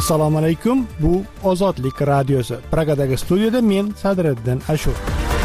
Assalomu alaykum. Bu Ozodlik radiosi. Pragadagi studiyada men Sadriddin Ashur.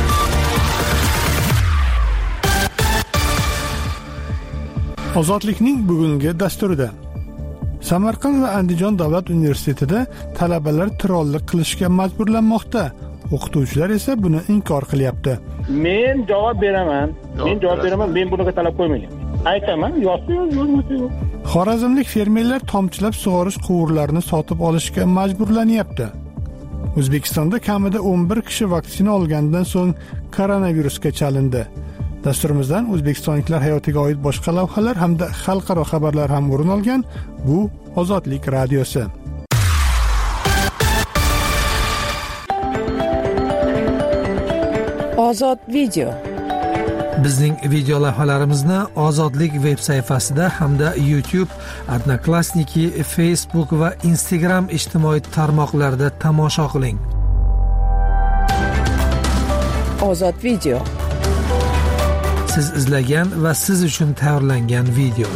Ozodlikning bugungi dasturida Samarqand va Andijon davlat universitetida talabalar trollik qilishga majburlanmoqda. O'qituvchilar esa buni inkor qilyapti. Men javob beraman. Men bunaqa talab qo'ymagan. Aytaman, yozsa. Xorazmlik fermerlar tomchilab sug'orish quvurlarini sotib olishga majburlanyapti. O'zbekistonda kamida 11 kishi vaksina olgandan so'ng koronavirusga chalindi. Dasturimizdan o'zbekistonliklar hayotiga oid boshqa lavhalar hamda xalqaro xabarlar ham o'rin olgan. Bu Ozodlik radiosi. Ozod video. Bizning video lavhalarimizni Ozodlik veb sayfasida hamda YouTube, Odnoklassniki, Facebook va Instagram ijtimoiy tarmoqlarida tomosha qiling. Ozod video. Siz izlagan va siz uchun tayyorlangan video.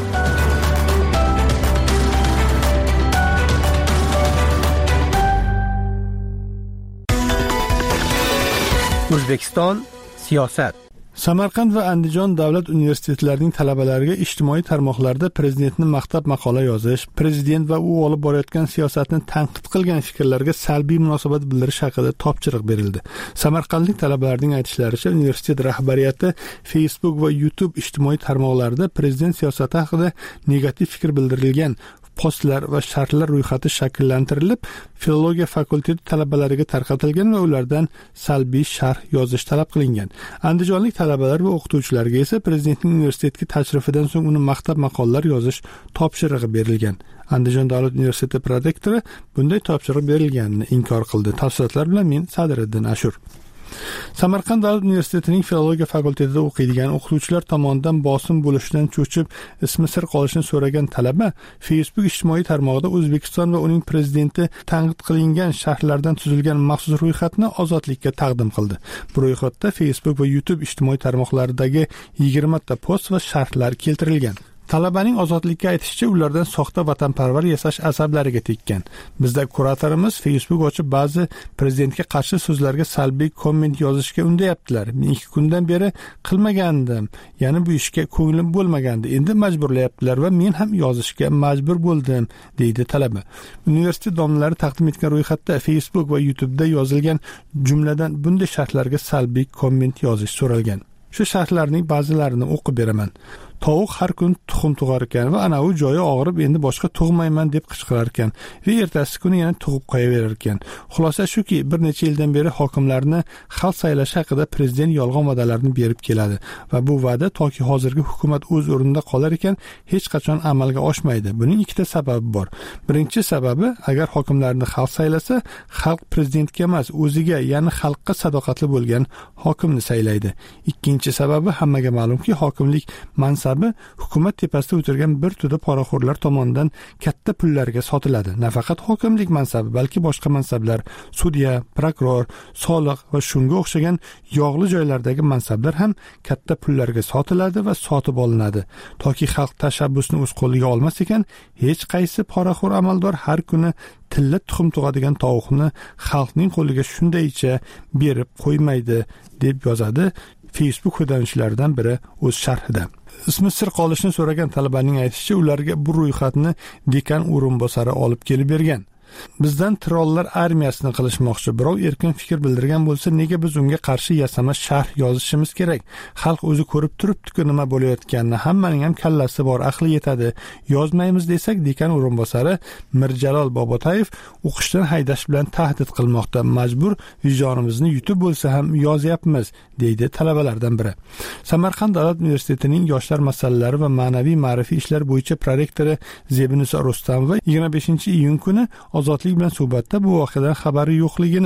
O'zbekiston siyosat. Samarqand va Andijon davlat universitetlarining talabalariga ijtimoiy tarmoqlarda prezidentni maqtab maqola yozish, prezident va u olib borayotgan siyosatni tanqid qilgan fikrlarga salbiy munosabat bildirish haqida topshiriq berildi. Samarqandlik talabalarning aytishlaricha, universitet rahbariyati Facebook va YouTube ijtimoiy tarmoqlarida prezident siyosati haqida negativ fikr bildirilgan postlar va sharhlar ro'yxati shakllantirilib, filologiya fakulteti talabalariga tarqatilgan va ulardan salbiy sharh yozish talab qilingan. Andijonlik talabalar va o'qituvchilarga esa prezidentning universitetga tashrifidan so'ng uni maqtab maqolalar yozish topshirig'i berilgan. Andijon davlat universiteti prorektori bunday topshiriq berilganini inkor qildi. Tafsilotlar bilan men Sadriddin Ashur. Samarqand davlat universitetining filologiya fakultetida o'qiydigan o'qituvchilar tomonidan bosim bo'lishidan cho'chib, ismi sir qolishini so'ragan talaba Facebook ijtimoiy tarmog'ida O'zbekiston va uning prezidenti tanqid qilingan sharhlardan tuzilgan maxsus ro'yxatni Ozodlikka taqdim qildi. Bu ro'yxatda Facebook va YouTube ijtimoiy tarmoqlaridagi 20 ta post va sharhlar keltirilgan. Talabaning Ozodlikka aytishicha, ulardan soxta vatanparvar yasash asablariga tekkan. Bizda kuratorimiz Facebook ochib ba'zi prezidentga qarshi so'zlarga salbiy komment yozishga undayaptilar. Men 2 kundan beri qilmagandim. Ya'ni bu ishga ko'nglim bo'lmagandi. Endi majburlayaptilar va men ham yozishga majbur bo'ldim, deydi talaba. Universitet domlari taqdim etgan ro'yxatda Facebook va YouTube'da yozilgan jumladan bunday sharhlarga salbiy komment yozish so'ralgan. Shu sharhlarning ba'zilarini o'qib beraman. Tovuq har kun tuxum tug'ar ekan va ana u joyi og'rib endi boshqa tug'mayman deb qichqirar ekan va ertasi kuni yana tug'ib qo'yaverar ekan. Xulosa shuki, bir necha yildan beri hokimlarni xalq saylashi haqida prezident yolg'on va'dalarni berib keladi va bu va'da toki hozirgi hukumat o'z o'rnida qolar ekan hech qachon amalga oshmaydi. Buning ikkita sababi bor. Birinchi sababi, agar hokimlarni xalq saylasa, xalq prezidentga emas, o'ziga, ya'ni xalqqa sadoqatli bo'lgan hokimni saylaydi. Ikkinchi sababi, hammaga ma'lumki, hokimlik mansabi hukumat tepasida o'tirgan bir to'da poraxo'rlar tomonidan katta pullarga sotiladi. Nafaqat hokimlik mansabi, balki boshqa mansablar, sudya, prokuror, soliq va shunga o'xshagan yog'li joylardagi mansablar ham katta pullarga sotiladi va sotib olinadi. Toki xalq tashabbusni o'z qo'liga olmas ekan, hech qaysi poraxo'r amaldor har kuni tilla tuxum tug'adigan tovuqni xalqning qo'liga shundaycha berib qo'ymaydi, deb yozadi Facebook foydalanuvchilaridan biri o'z sharhida. Ismi sir qolishini so'ragan talabaning aytishicha, ularga bu ro'yxatni dekan o'rinbosari olib kelib bergan. Bizdan trollar armiyasini qilishmoqchi. Birov erkin fikr bildirgan bo'lsa, nega biz unga qarshi yasama sharh yozishimiz kerak? Xalq o'zi ko'rib turibdi-ku nima bo'layotganini. Hammaning ham kallasi bor, aqli yetadi. Yozmaymiz desak, dekan o'rinbosari Mirjalol Bobotayev o'qishdan haydash bilan tahdid qilmoqda. Majbur vijdonimizni yutib bo'lsa ham yozyapmiz, deydi talabalardan biri. Samarqand davlat universitetining yoshlar masalalari va ma'naviy ma'rifiy ishlar bo'yicha prorektori Zebinisa Rustamova 25-iyun kuni Ozodlik bilan suhbatda bu voqeadan xabari yo'qligini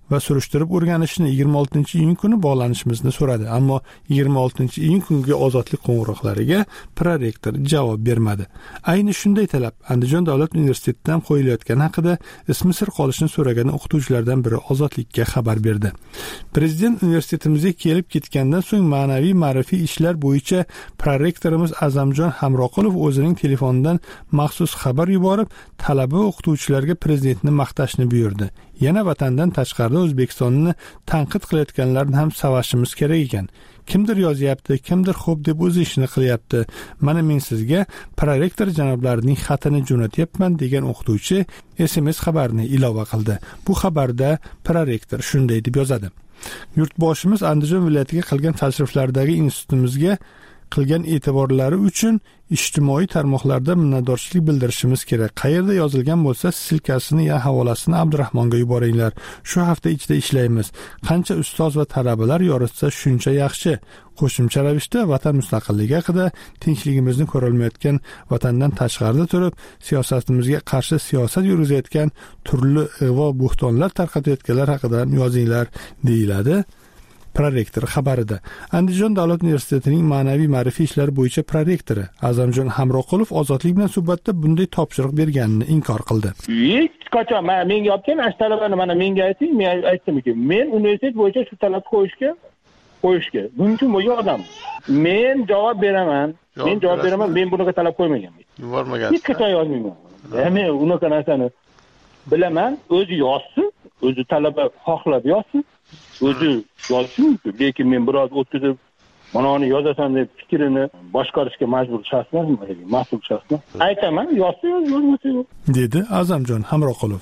va surishtirib o'rganishni 26-iyun kuni bog'lanishimizni so'radi. Ammo 26-iyun kungi ozodlik qo'ng'iroqlariga prorektor javob bermadi. Ayni shunday talab Andijon davlat universitetidan qo'yilayotgani haqida ismi sir qolishini so'ragan o'qituvchilardan biri Ozodlikka xabar berdi. Prezident universitetimizga kelib ketgandan so'ng ma'naviy ma'rifiy ishlar bo'yicha prorektorimiz Azamjon Hamroqulov o'zining telefonidan maxsus xabar yuborib, talaba o'qituvchilarga prezidentni maqtashni buyurdi. Yana vatandan tashqarida O'zbekistonni tanqid qilayotganlarni ham savashimiz kerak ekan. Kimdir yozyapti, kimdir xo'p deb o'z ishini qilyapti. Mana men sizga prorektor janoblarining xatini jo'natyapman degan o'qituvchi SMS xabarini ilova qildi. Bu xabarda prorektor shunday deb yozadi: Yurtboshimiz Andijon viloyatiga qilgan tashriflaridagi institutimizga qilgan e'tiborlari uchun ijtimoiy tarmoqlarda minnatdorchilik bildirishimiz kerak. Qayerda yozilgan bo'lsa, silkasini ya havolasini Abdurahmonga yuboringlar. Shu hafta ichida ishlaymiz. Qancha ustoz va talabalar yoritsa shuncha yaxshi. Qo'shimcha ravishda vatan mustaqilligi haqida, tinchligimizni ko'rolmayotgan vatandan tashqarida turib, siyosatimizga qarshi siyosat yurgizayotgan turli ig'vo bo'xtonlar tarqatayotganlar haqida yozinglar, deyiladi prorektor xabarida. Andijon davlat universitetining ma'naviy ma'rifiy ishlar bo'yicha prorektori Azamjon Hamroqulov Ozodlik bilan suhbatda bunday topshiriq berganini inkor qildi. Hech qachon menga olib kelgan talabani mana menga ayting, men aytdimki, men universitet bo'yicha shu talab qo'yishga mumkin bo'lgan odam. Men javob beraman. Men bunaqa talab qo'ymaganman. Yubormagan. Hech qachon yozmayman. Men unaqa narsani bilaman, o'zi yozsin, o'zi talaba xohlab yozsin. O'zi yozsin, lekin men biroz o'tkazib, mana uni yozasan deb fikrini boshqarishga majbur shaxsman, mas'ul shaxsman. Aytaman, yozsa yozmasa yo'q, dedi Azamjon Hamroqulov.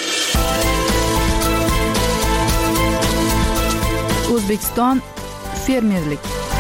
O'zbekiston fermerlik.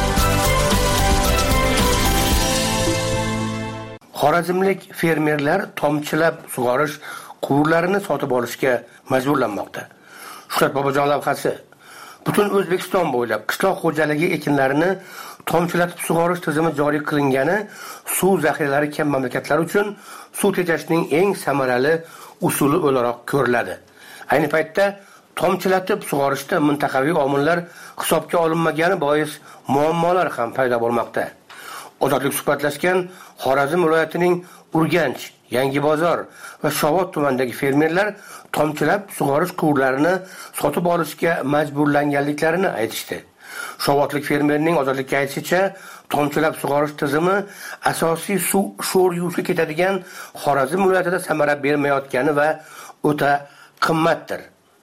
Xorazmlik fermerlar tomchilab sug'orish quvurlarini sotib olishga majburlanmoqda. Shuhrat Bobojon lavhasi butun O'zbekiston bo'ylab qishloq xo'jaligi ekinlarini tomchilatib sug'orish tizimi joriy qilingani suv zaxiralari kam mamlakatlar uchun suv tejashning eng samarali usuli o'laroq ko'riladi. Ayni paytda tomchilatib sug'orishda mintaqaviy omillar hisobga olinmagani bois muammolar ham paydo bo'lmoqda. Ozodlik suhbatlashgan Xorazm viloyatining Urganch, Yangibozor va Shovot tumanidagi fermerlar tomchilab sug'orish quvurlarini sotib olishga majburlanganliklarini aytishdi. Shovotlik fermerning Ozodlikka aytishicha, tomchilab sug'orish tizimi asosiy suv sho'r yuvishga ketadigan Xorazm viloyatida samara bermayotgani va o'ta qimmatdir.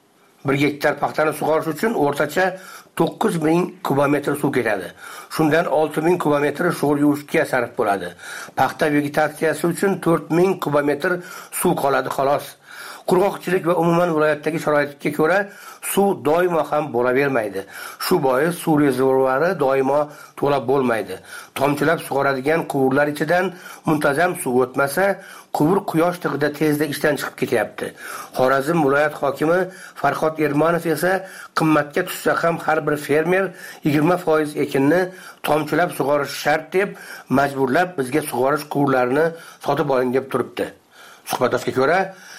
1 gektar paxtani sug'orish uchun o'rtacha 9000 kubometr suv ketadi. Shundan 6000 kubometr sho'r yuvishga sarf bo'ladi. Paxta vegetatsiyasi uchun 4000 kubometr suv qoladi xolos. Qurg'oqchilik va umuman viloyatdagi sharoitga ko'ra suv doimo ham bo'lavermaydi. Shu bois suv rezervuari doimo to'la bo'lmaydi. Tomchilab sug'oradigan quvurlar ichidan muntazam suv o'tmasa, quvur quyosh tig'ida tezda ishdan chiqib ketyapti. Xorazm viloyat hokimi Farhod Ermonov esa qimmatga tushsa ham har bir fermer 20% ekinni tomchilab sug'orish shart deb majburlab bizga sug'orish quvurlarini sotib oling deb turibdi. Suhbatdoshga ko'ra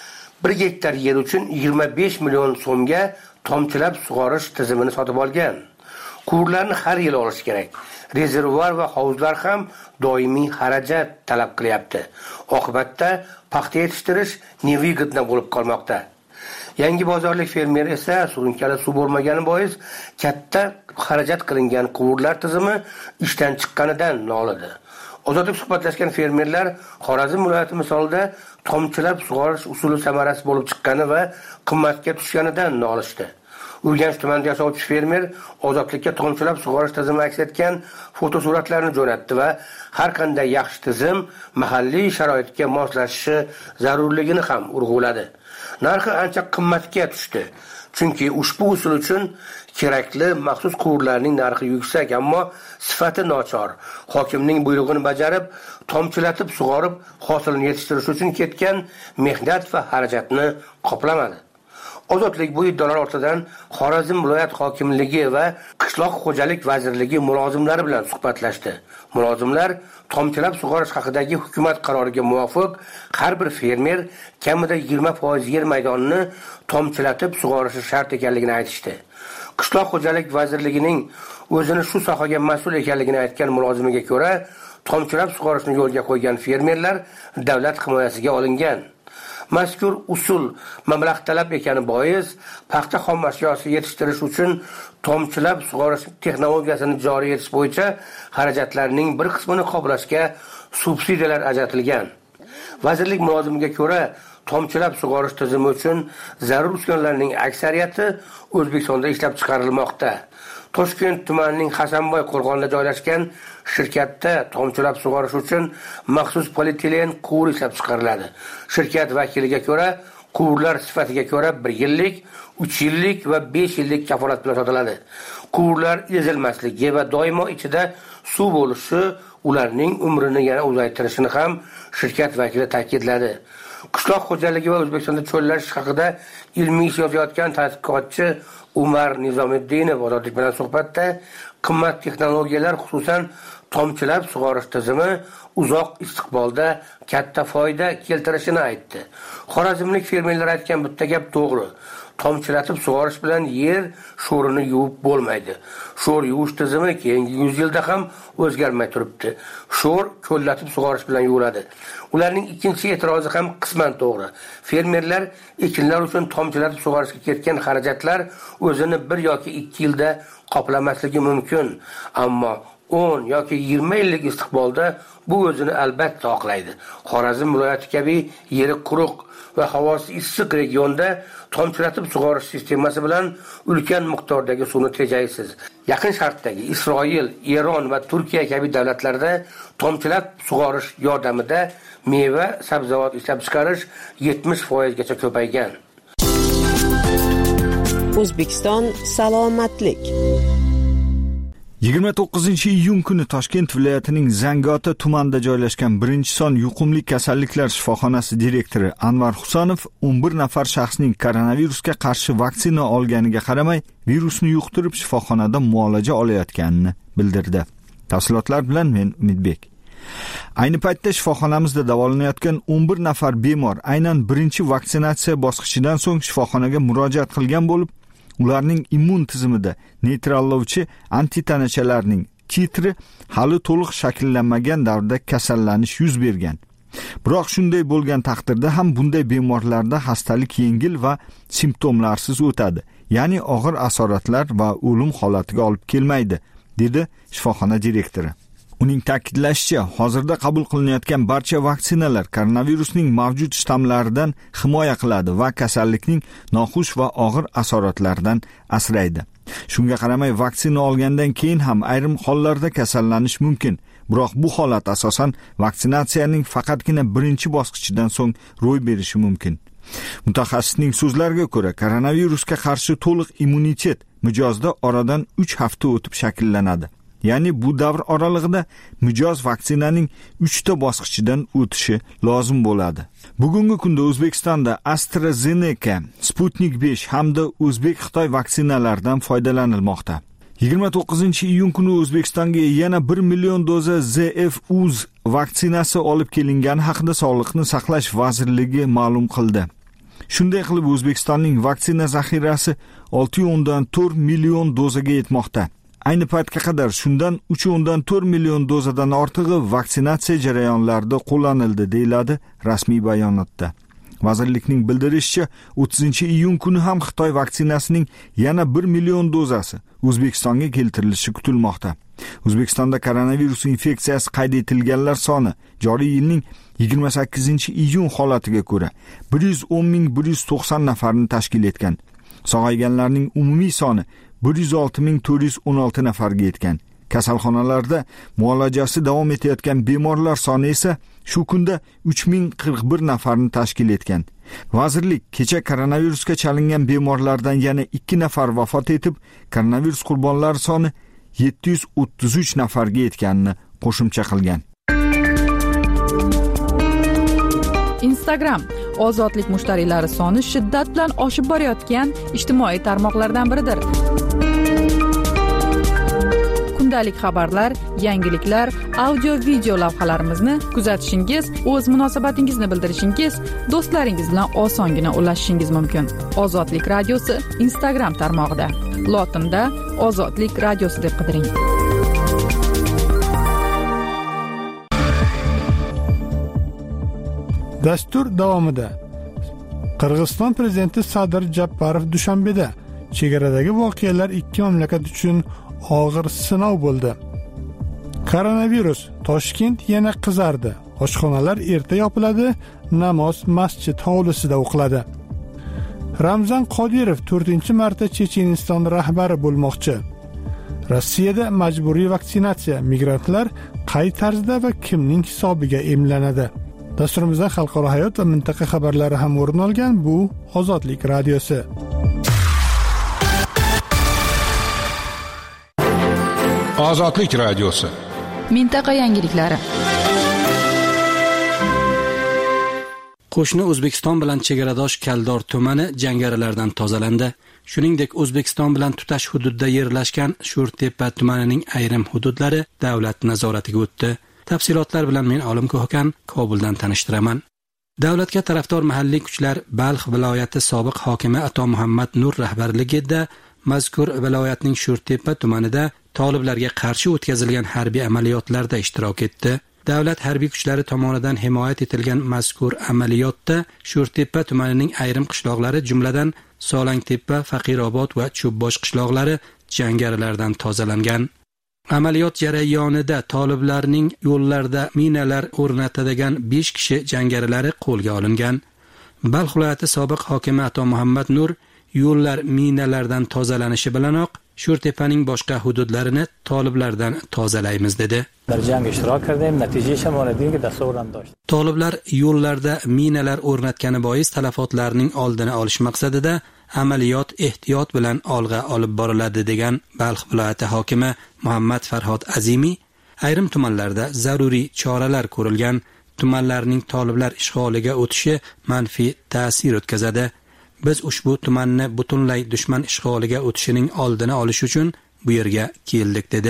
1 gektar yer uchun 25 million so'mga tomchilab sug'orish tizimini sotib olgan. Quvurlarni har yil olish kerak. Rezervuar va hovuzlar ham doimiy xarajat talab qilyapti. Oqibatda paxta yetishtirish nevigidna bo'lib qolmoqda. Yangibozorlik fermer esa surunkali suv bo'lmagani bois katta xarajat qilingan quvurlar tizimi ishdan chiqqanidan nolidi. Ozodlik suhbatlashgan fermerlar Xorazm viloyati misolida tomchilab sug'orish usuli samarasi bo'lib chiqqani va qimmatga tushganidan nolishdi. Urganch tumanida yashovchi fermer Ozodlikka tomchilab sug'orish tizimi aks etgan fotosuratlarni jo'natdi va har qanday yaxshi tizim mahalliy sharoitga moslashishi zarurligini ham urg'uladi. Narxi ancha qimmatga tushdi. Chunki ushbu usul uchun kerakli maxsus quvurlarning narxi yuksak, ammo sifati nochor. Hokimning buyrug'ini bajarib, tomchilatib sug'orib, hosilni yetishtirish uchun ketgan mehnat va xarajatni qoplamadi. Ozodlik bu iddaolar ortidan Xorazm viloyat hokimligi va qishloq xo'jalik vazirligi mulozimlari bilan suhbatlashdi. Mulozimlar tomchilab sug'orish haqidagi hukumat qaroriga muvofiq har bir fermer kamida 20% yer maydonini tomchilatib sug'orishi shart ekanligini aytishdi. Qishloq xo'jalik vazirligining o'zini shu sohaga mas'ul ekanligini aytgan mulozimiga ko'ra, tomchilab sug'orishni yo'lga qo'ygan fermerlar davlat himoyasiga olingan. Mazkur usul mablag' talab ekani bois, paxta xom ashyosi yetishtirish uchun tomchilab sug'orish texnologiyasini joriy etish bo'yicha xarajatlarning bir qismini qoplashga subsidiyalar ajratilgan. Vazirlik mulozimiga ko'ra, tomchilab sug'orish tizimi uchun zarur uskunalarning aksariyati O'zbekistonda ishlab chiqarilmoqda. Toshkent tumanining Hasanboy qo'rg'onida joylashgan shirkatda tomchilab sug'orish uchun maxsus polietilen quvur ishlab chiqariladi. Shirkat vakiliga ko'ra, quvurlar sifatiga ko'ra 1 yillik, 3 yillik va 5 yillik kafolat bilan sotiladi. Quvurlar ezilmasligi va doimo ichida suv bo'lishi ularning umrini yana uzaytirishini ham shirkat vakili ta'kidladi. Qishloq xo'jaligi va O'zbekistonda cho'llash haqida ilmiy ish yozayotgan tadqiqotchi Umar Nizomiddinov Ozodlik bilan suhbatda qimmat texnologiyalar, xususan tomchilab sug'orish tizimi uzoq istiqbolda katta foyda keltirishini aytdi. Xorazmlik fermerlar aytgan bitta gap to'g'ri. Tomchilatib sug'orish bilan yer sho'rini yuvib bo'lmaydi. Sho'r yuvish tizimi keyingi 100 yilda ham o'zgarmay turibdi. Sho'r ko'llatib sug'orish bilan yuviladi. Ularning ikkinchi e'tirozi ham qisman to'g'ri. Fermerlar ekinlar uchun tomchilatib sug'orishga ketgan xarajatlar o'zini 1 yoki 2 yilda qoplamasligi mumkin, ammo 10 yoki 20 yillik istiqbolda bu o'zini albatta oqlaydi. Xorazm viloyati kabi yeri quruq va havosi issiq regionda tomchilatib sug'orish sistemasi bilan ulkan miqdordagi suvni tejaysiz. Yaqin Sharqdagi Isroil, Eron va Turkiya kabi davlatlarda tomchilab sug'orish yordamida meva, sabzavot ishlab chiqarish 70% gacha ko'paygan. O'zbekiston salomatlik. 29-iyun kuni Toshkent viloyatining Zangiota tumanida joylashgan 1-son yuqumli kasalliklar shifoxonasi direktori Anvar Husanov 11 nafar shaxsning koronavirusga qarshi vaksina olganiga qaramay, virusni yuqtirib shifoxonada muolaja olayotganini bildirdi. Tafsilotlar bilan men Umidbek. Ayni paytda shifoxonamizda davolanayotgan 11 nafar bemor aynan birinchi vaksinatsiya bosqichidan so'ng shifoxonaga murojaat qilgan bo'lib, ularning immun tizimida neytrallovchi antitanachalarning titri hali to'liq shakllanmagan davrda kasallanish yuz bergan. Biroq shunday bo'lgan taqdirda ham bunday bemorlarda xastalik yengil va simptomlarsiz o'tadi, ya'ni og'ir asoratlar va o'lim holatiga olib kelmaydi, dedi shifoxona direktori. Uning ta'kidlashicha, hozirda qabul qilinayotgan barcha vaksinalar koronavirusning mavjud shtammlaridan himoya qiladi va kasallikning noxush va og'ir asoratlaridan asraydi. Shunga qaramay, vaksina olgandan keyin ham ayrim hollarda kasallanish mumkin. Biroq bu holat asosan vaksinatsiyaning faqatgina birinchi bosqichidan so'ng ro'y berishi mumkin. Mutaxassisning so'zlariga ko'ra, koronavirusga qarshi to'liq immunitet mijozda oradan 3 hafta o'tib shakllanadi. Ya'ni bu davr oralig'ida mijoz vaksinaning 3 ta bosqichidan o'tishi lozim bo'ladi. Bugungi kunda O'zbekistonda AstraZeneca, Sputnik 5 hamda O'zbek-Xitoy vaksinalaridan foydalanilmoqda. 29-iyun kuni O'zbekistonga yana 1 million doza ZF-Uz vaksinasi olib kelingani haqida Sog'liqni saqlash vazirligi ma'lum qildi. Shunday qilib, O'zbekistonning vaksina zaxirasi 6.4 million dozaga yetmoqda. Ayni paytga qadar shundan 3.4 million dozadan ortig'i vaksinatsiya jarayonlarida qo'llanildi, deyiladi rasmiy bayonotda. Vazirlikning bildirishicha, 30-iyun kuni ham Xitoy vaksinasining yana 1 million dozasi O'zbekistonga keltirilishi kutilmoqda. O'zbekistonda koronavirus infeksiyasi qayd etilganlar soni joriy yilning 28-iyun holatiga ko'ra 110.190 nafarni tashkil etgan. Sog'ayganlarning umumiy soni 106.416 nafarga yetgan. Kasalxonalarda muolajasi davom etayotgan bemorlar soni esa shu kunda 3041 nafarni tashkil etgan. Vazirlik kecha koronavirusga chalingan bemorlardan yana 2 nafar vafot etib, koronavirus qurbonlari soni 733 nafarga yetganini qo'shimcha qilgan. Instagram ozodlik mushtariylari soni shiddat bilan oshib borayotgan ijtimoiy tarmoqlardan biridir. Kundalik xabarlar, yangiliklar, audio-video lavhalarimizni kuzatishingiz, o'z munosabatingizni bildirishingiz, do'stlaringiz bilan osongina ulashishingiz mumkin. Ozodlik radiosi Instagram tarmog'ida. Lotinda Ozodlik radiosi deb qidiring. Dastur davomida Qirg'iziston prezidenti Sadir Japarov Dushanbeda chegaradagi voqealar ikki mamlakat uchun og'ir sinov bo'ldi. Koronavirus, Toshkent yana qizardi. Oshxonalar erta yopiladi, namoz masjid hovlisida o'qiladi. Ramzan Qodirov 4-marta Checheniston rahbari bo'lmoqchi. Rossiyada majburiy vaksinatsiya, migrantlar qay tarzda va kimning hisobiga emlanadi? Dasturimizda xalqaro hayot va mintaqa xabarlari ham o'rin olgan. Bu Ozodlik radiosi. Ozodlik radiosi. Mintaqa yangiliklari. Qo'shni O'zbekiston bilan chegaradosh Kaldor tumani jangarilardan tozalandi. Shuningdek, O'zbekiston bilan tutash hududda yerlashgan Sho'rtepa tumanining ayrim hududlari davlat nazoratiga o'tdi. Tafsilotlar bilan men Olim Ko'hkan Kobuldan tanishtiraman. Davlatga tarafdor mahalliy kuchlar Balx viloyati sobiq hokimi Ato Muhammad Nur rahbarligida mazkur viloyatning Sho'rtepa tumanida toliblarga qarshi o'tkazilgan harbiy amaliyotlarda ishtirok etdi. Davlat harbiy kuchlari tomonidan himoya etilgan mazkur amaliyotda Sho'rtepa tumanining ayrim qishloqlari, jumladan Solangtepa, Faqirobod va Cho'bbosh qishloqlari jangarilardan tozalangan. Amaliyot jarayonida toliblarning yo'llarda minalar o'rnatadigan 5 kishi jangarilari qo'lga olingan. Balx viloyati sobiq hokimi Ato Muhammad Nur yo'llar minalardan tozalanishi bilanoq Sho'rtepaning boshqa hududlarini toliblardan tozalaymiz dedi. Toliblar yo'llarda minalar o'rnatgani bois talafotlarning oldini olish maqsadida amaliyot ehtiyot bilan olg'a olib boriladi degan Balx viloyati hokimi Muhammad Farhod Azimiy, ayrim tumanlarda zaruriy choralar ko'rilgan, tumanlarning toliblar ishg'oliga o'tishi manfiy ta'sir o'tkazadi. Biz ushbu tumanni butunlay dushman ishg'oliga o'tishining oldini olish uchun bu yerga keldik dedi.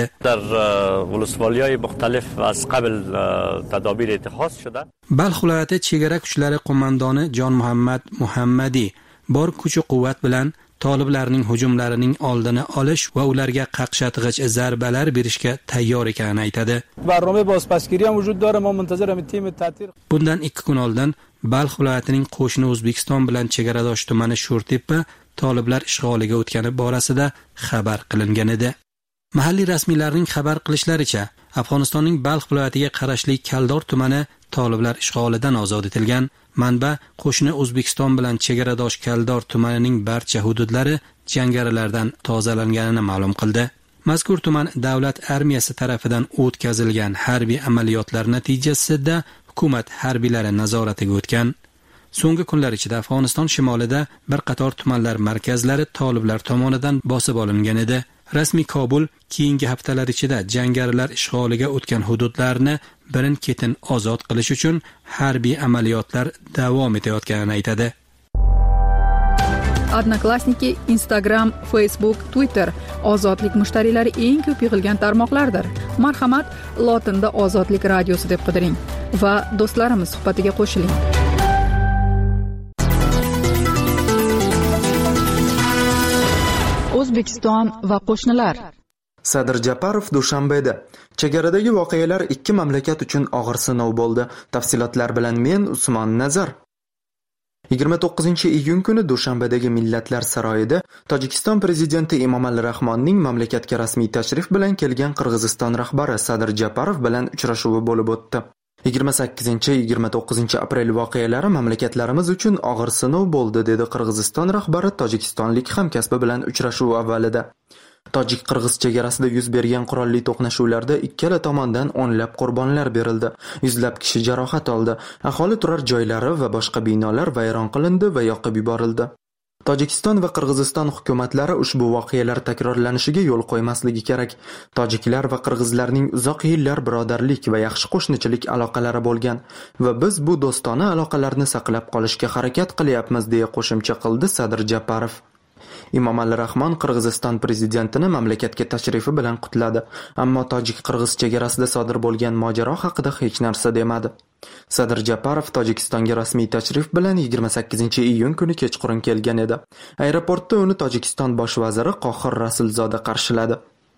Balx viloyati chegara kuchlari qo'mondoni Jon Muhammad Muhammadi bor kuch-quvvat bilan toliblarning hujumlarining oldini olish va ularga qaqshatg'ich zarbalar berishga tayyor ekanini aytadi. Bundan 2 kun oldin Balx viloyatining qo'shni O'zbekiston bilan chegaradosh tumani Sho'rtepa toliblar ishg'oliga o'tgani borasida xabar qilingan edi. Mahalliy rasmiylarning xabar qilishlaricha, Afg'onistonning Balx viloyatiga qarashli Kaldor tumani toliblar ishg'olidan ozod etilgan. Manba qo'shni O'zbekiston bilan chegaradosh Kaldor tumanining barcha hududlari jangarilardan tozalanganini ma'lum qildi. Mazkur tuman davlat armiyasi tarafidan o'tkazilgan harbiy amaliyotlar natijasida hukumat harbiylari nazoratiga o'tgan. So'nggi kunlar ichida Afg'oniston shimolida bir qator tumanlar markazlari toliblar tomonidan bosib olingan edi. Rasmiy Kobul keyingi haftalar ichida jangarilar ishg'oliga o'tgan hududlarni birin-ketin ozod qilish uchun harbiy amaliyotlar davom etayotganini aytadi. Odnoklassniki, Instagram, Facebook, Twitter ozodlik mushtariylari eng ko'p yig'ilgan tarmoqlardir. Marhamat, lotinda Ozodlik radiosi deb qidiring va do'stlarimiz suhbatiga qo'shiling. O'zbekiston va qo'shnilar. Sadir Japarov Dushanbeda. Chegaradagi voqealar ikki mamlakat uchun og'ir sinov bo'ldi. Tafsilotlar bilan men Usmon Nazar. 29-iyun kuni Dushanbedagi Millatlar saroyida Tojikiston prezidenti Emomali Rahmonning mamlakatga rasmiy tashrif bilan kelgan Qirg'iziston rahbari Sadir Japarov bilan uchrashuvi bo'lib o'tdi. 28-29 aprel voqealari mamlakatlarimiz uchun og'ir sinov bo'ldi, dedi Qirg'iziston rahbari tojikistonlik hamkasbi bilan uchrashuv avvalida. Tojik-Qirg'iz chegarasida yuz bergan qurolli to'qnashuvlarda ikkala tomondan o'nlab qurbonlar berildi, yuzlab kishi jarohat oldi, aholi turar joylari va boshqa binolar vayron qilindi va yoqib yuborildi. Tojikiston va Qirg'iziston hukumatlari ushbu voqealar takrorlanishiga yo'l qo'ymasligi kerak. Tojiklar va qirg'izlarning uzoq yillar birodarlik va yaxshi qo'shnichilik aloqalari bo'lgan va biz bu do'stona aloqalarni saqlab qolishga harakat qilyapmiz, deya qo'shimcha qildi Sadir Japarov. Emomali Rahmon Qirg'iziston prezidentini mamlakatga tashrifi bilan qutladi, ammo tojik-qirg'iz chegarasida sodir bo'lgan mojaro haqida hech narsa demadi. Sadir Japarov Tojikistonga rasmiy tashrif bilan 28-iyun kuni kechqurun kelgan edi. Aeroportda uni Tojikiston bosh vaziri Qohir Rasulzoda qarshiladi.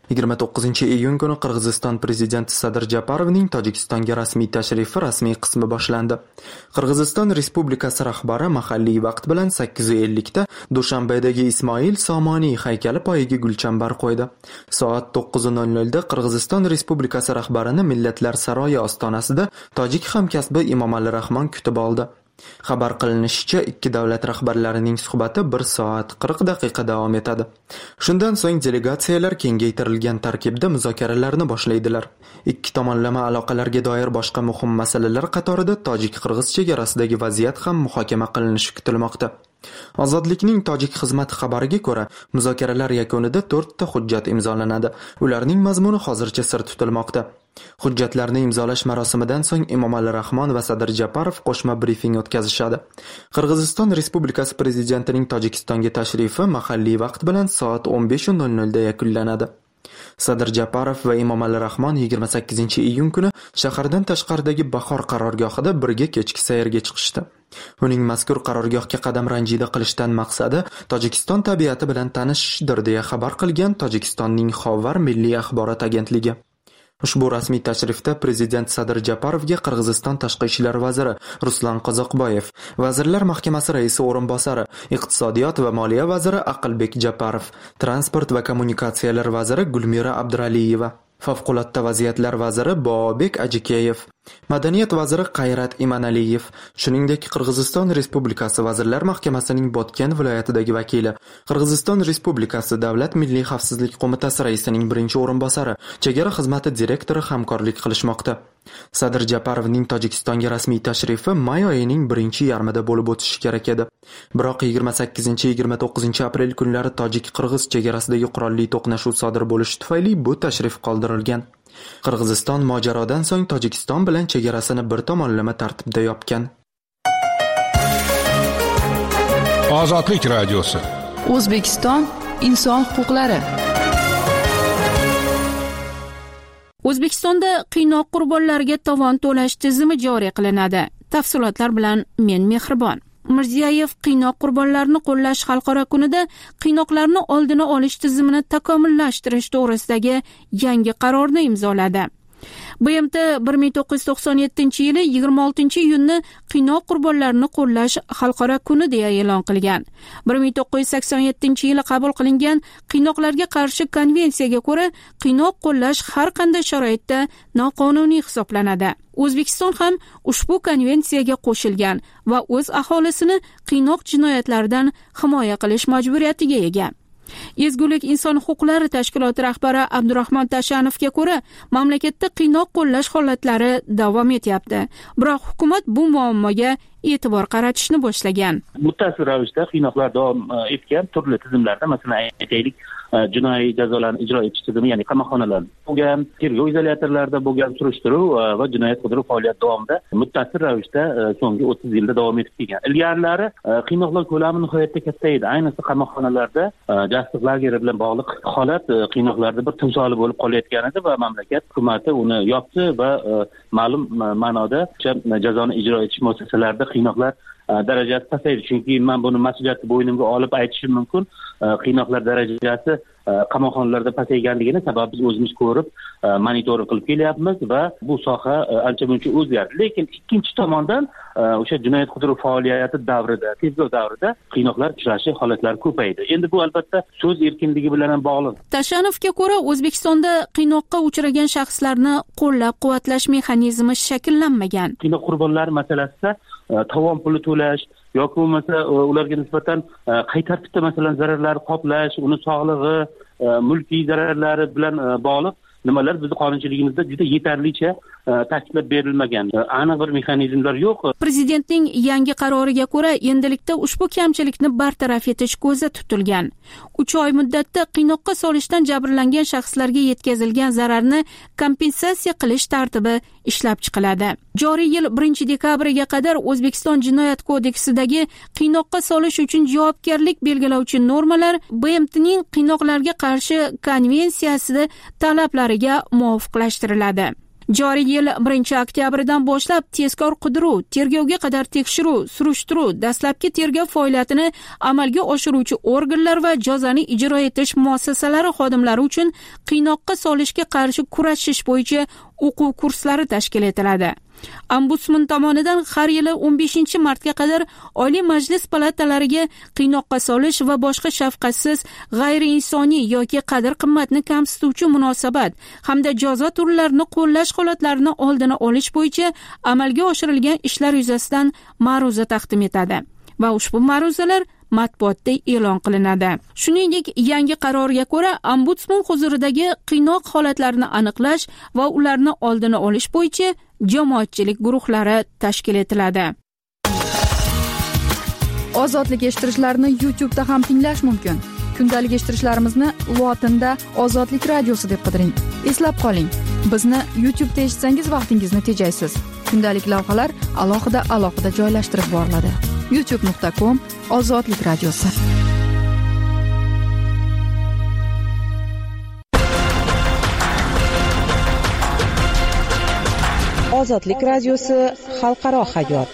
29-iyun kuni Qirg'iziston prezidenti Sadir Japarovning Tojikistonga rasmiy tashrifi rasmiy qismi boshlandi. Qirg'iziston Respublikasi rahbari mahalliy vaqt bilan 8:50 da Dushanbedagi Ismoil Somoniy haykali poyiga gulchambar qo'ydi. Soat 9:00 da Qirg'iziston Respublikasi rahbarini Millatlar saroyi ostonasida tojik hamkasbi Emomali Rahmon kutib oldi. Xabar qilinishicha, ikki davlat rahbarlarining suhbati 1 soat 40 daqiqa davom etadi. Shundan so'ng delegatsiyalar kengaytirilgan tarkibda muzokaralarni boshlaydilar. Ikki tomonlama aloqalarga doir boshqa muhim masalalar qatorida tojik-qirg'iz chegarasidagi vaziyat ham muhokama qilinishi kutilmoqda. Ozodlikning tojik xizmati xabariga ko'ra, muzokaralar yakunida 4 ta hujjat imzolanadi. Ularning mazmuni hozircha sir tutilmoqda. Hujjatlarni imzolash marosimidan so'ng Emomali Rahmon va Sadir Japarov qo'shma brifing o'tkazishadi. Qirg'iziston Respublikasi prezidentining Tojikistonga tashrifi mahalliy vaqt bilan soat 15:00 da yakunlanadi. Sadir Japarov va Emomali Rahmon 28-iyun kuni shahardan tashqaridagi Bahor qarorgohida birga kechki sayrga chiqishdi. Uning mazkur qarorgohga qadam ranjida qilishdan maqsadi Tojikiston tabiati bilan tanishishdir, deya xabar qilgan Tojikistonning Xovar milliy axborot agentligi. Ushbu rasmiy tashrifda prezident Sadir Japarovga Qirg'iziston tashqi ishlar vaziri Ruslan Qozoqboyev, Vazirlar Mahkamasi raisi o'rinbosari, Iqtisodiyot va moliya vaziri Aqlbek Japarov, Transport va kommunikatsiyalar vaziri Gulmira Abduraliyeva, Favqulodda vaziyatlar vaziri Boobek Ajikeyev, Madaniyat vaziri Qayrat Imanaliyev, shuningdek Qirg'iziston Respublikasi Vazirlar Mahkamasining Botken viloyatidagi vakili, Qirg'iziston Respublikasi Davlat milliy xavfsizlik qo'mitasi raisining birinchi o'rinbosari, chegara xizmati direktori hamkorlik qilishmoqda. Sadir Japarovning Tojikistonga rasmiy tashrifi may oyining birinchi yarmida bo'lib o'tishi kerak edi. Biroq 28-29 aprel kunlari tojik-qirg'iz chegarasidagi qurolli to'qnashuv sodir bo'lishi tufayli bu tashrif qoldirilgan. Qirg'iziston mojarodan so'ng Tojikiston bilan chegarasini bir tomonlama tartibda yopgan. Ozodlik radiosi. O'zbekiston inson huquqlari. O'zbekistonda qiynoq qurbonlariga tovon to'lash tizimi joriy qilinadi. Tafsilotlar bilan men Mehribon. Mirziyoyev qiynoq qurbonlarini qo'llash xalqaro kunida qiynoqlarni oldini olish tizimini takomillashtirish to'g'risidagi yangi qarorni imzoladi. BMT 1997-yili 26-iyunni qiynoq qurbonlarini qo'llash xalqaro kuni deya e'lon qilgan. 1987-yili qabul qilingan qiynoqlarga qarshi konvensiyaga ko'ra, qiynoq qo'llash har qanday sharoitda noqonuniy hisoblanadi. O'zbekiston ham ushbu konvensiyaga qo'shilgan va o'z aholisini qiynoq jinoyatlaridan himoya qilish majburiyatiga ega. Ezgulik inson huquqlari tashkiloti rahbari Abdurahmon Tashanovga ko'ra, mamlakatda qiynoq qo'llash holatlari davom etyapti. Biroq hukumat bu muammoga e'tibor qaratishni boshlagan. Muttasil ravishda qiynoqlar davom etgan turli tizimlarda, masalan aytaylik, jinoiy jazolarni ijro etish tizimi, ya'ni qamoqxonalarda bo'lgan, tergov izolyatorlarida bo'lgan surishtiruv va jinoyat qidiruv faoliyati davomida muttasil ravishda so'nggi 30 yilda davom etib kelgan. Ilgarilari qiynoqlar ko'lami nihoyatda katta edi. Ayniqsa qamoqxonalarda jasliq lageri bilan bog'liq holat qiynoqlarda bir timsoli bo'lib qolayotgan edi va mamlakat hukumati uni yopdi va ma'lum ma'noda jazoni ijro etish muassasalarida qiynoqlar darajasi pasaydi. Chunki men buni mas'uliyatni bo'ynimga olib aytishim mumkin. Qiynoqlar darajasi qamoqxonalarda pasayganligini sabab biz o'zimiz ko'rib monitoring qilib kelyapmiz va bu soha ancha muncha o'zgardi. Lekin ikkinchi tomondan o'sha jinoyat qidiruv faoliyati davrida, tergov davrida qiynoqlar uchrashi holatlari ko'paydi. Endi bu albatta so'z erkinligi bilan ham bog'liq. Tashanovga ko'ra, O'zbekistonda qiynoqqa uchragan shaxslarni qo'llab-quvvatlash mexanizmi shakllanmagan. Qiynoq qurbonlari masalasida tovon puli to'lash yoki bo'lmasa ularga nisbatan qay tartibda masalan zararlar qoplash, uni sog'lig'i, mulkiy zararlari bilan bog'liq nimalar bizning qonunchiligimizda juda yetarlicha tasdiqlab berilmagan aniq bir mexanizmlar yo'q. Prezidentning yangi qaroriga ko'ra, endilikda ushbu kamchilikni bartaraf etish ko'zda tutilgan. 3 oy muddatda qiynoqqa solishdan jabrlangan shaxslarga yetkazilgan zararni kompensatsiya qilish tartibi ishlab chiqiladi. Joriy yil 1-dekabriga qadar O'zbekiston Jinoyat kodeksidagi qiynoqqa solish uchun javobgarlik belgilovchi normalar BMTning qiynoqlarga qarshi konvensiyasida talablariga muvofiqlashtiriladi. Joriy yil 1-oktyabrdan boshlab tezkor qidiruv, tergovga qadar tekshiruv, surishtiruv, dastlabki tergov faoliyatini amalga oshiruvchi organlar va jazoni ijro etish muassasalari xodimlari uchun qiynoqqa solishga qarshi kurashish bo'yicha o'quv kurslari tashkil etiladi. Ombudsman tomonidan har yili 15-martga qadar Oliy Majlis palatalariga qiynoqqa solish va boshqa shafqatsiz, g'ayriinsoniy yoki qadr-qimmatni kamsituvchi munosabat hamda jazo turlarini qo'llash holatlarini oldini olish bo'yicha amalga oshirilgan ishlar yuzasidan ma'ruza taqdim etadi va ushbu ma'ruzalar matbuotda e'lon qilinadi. Shuningdek, yangi qarorga ko'ra, ombudsman huzuridagi qiynoq holatlarini aniqlash va ularni oldini olish bo'yicha jamoatchilik guruhlari tashkil etiladi. Ozodlik eshittirishlarni YouTube'da ham tinglash mumkin. Kundalik eshittirishlarimizni lotinda Ozodlik radiosi deb qidiring. Eslab qoling, bizni YouTube'da eshitsangiz vaqtingizni tejaysiz. Kundalik lavhalar alohida joylashtirib boriladi. youtube.com/Ozodlik radiosi. Ozodlik radiosi xalqaro hayot.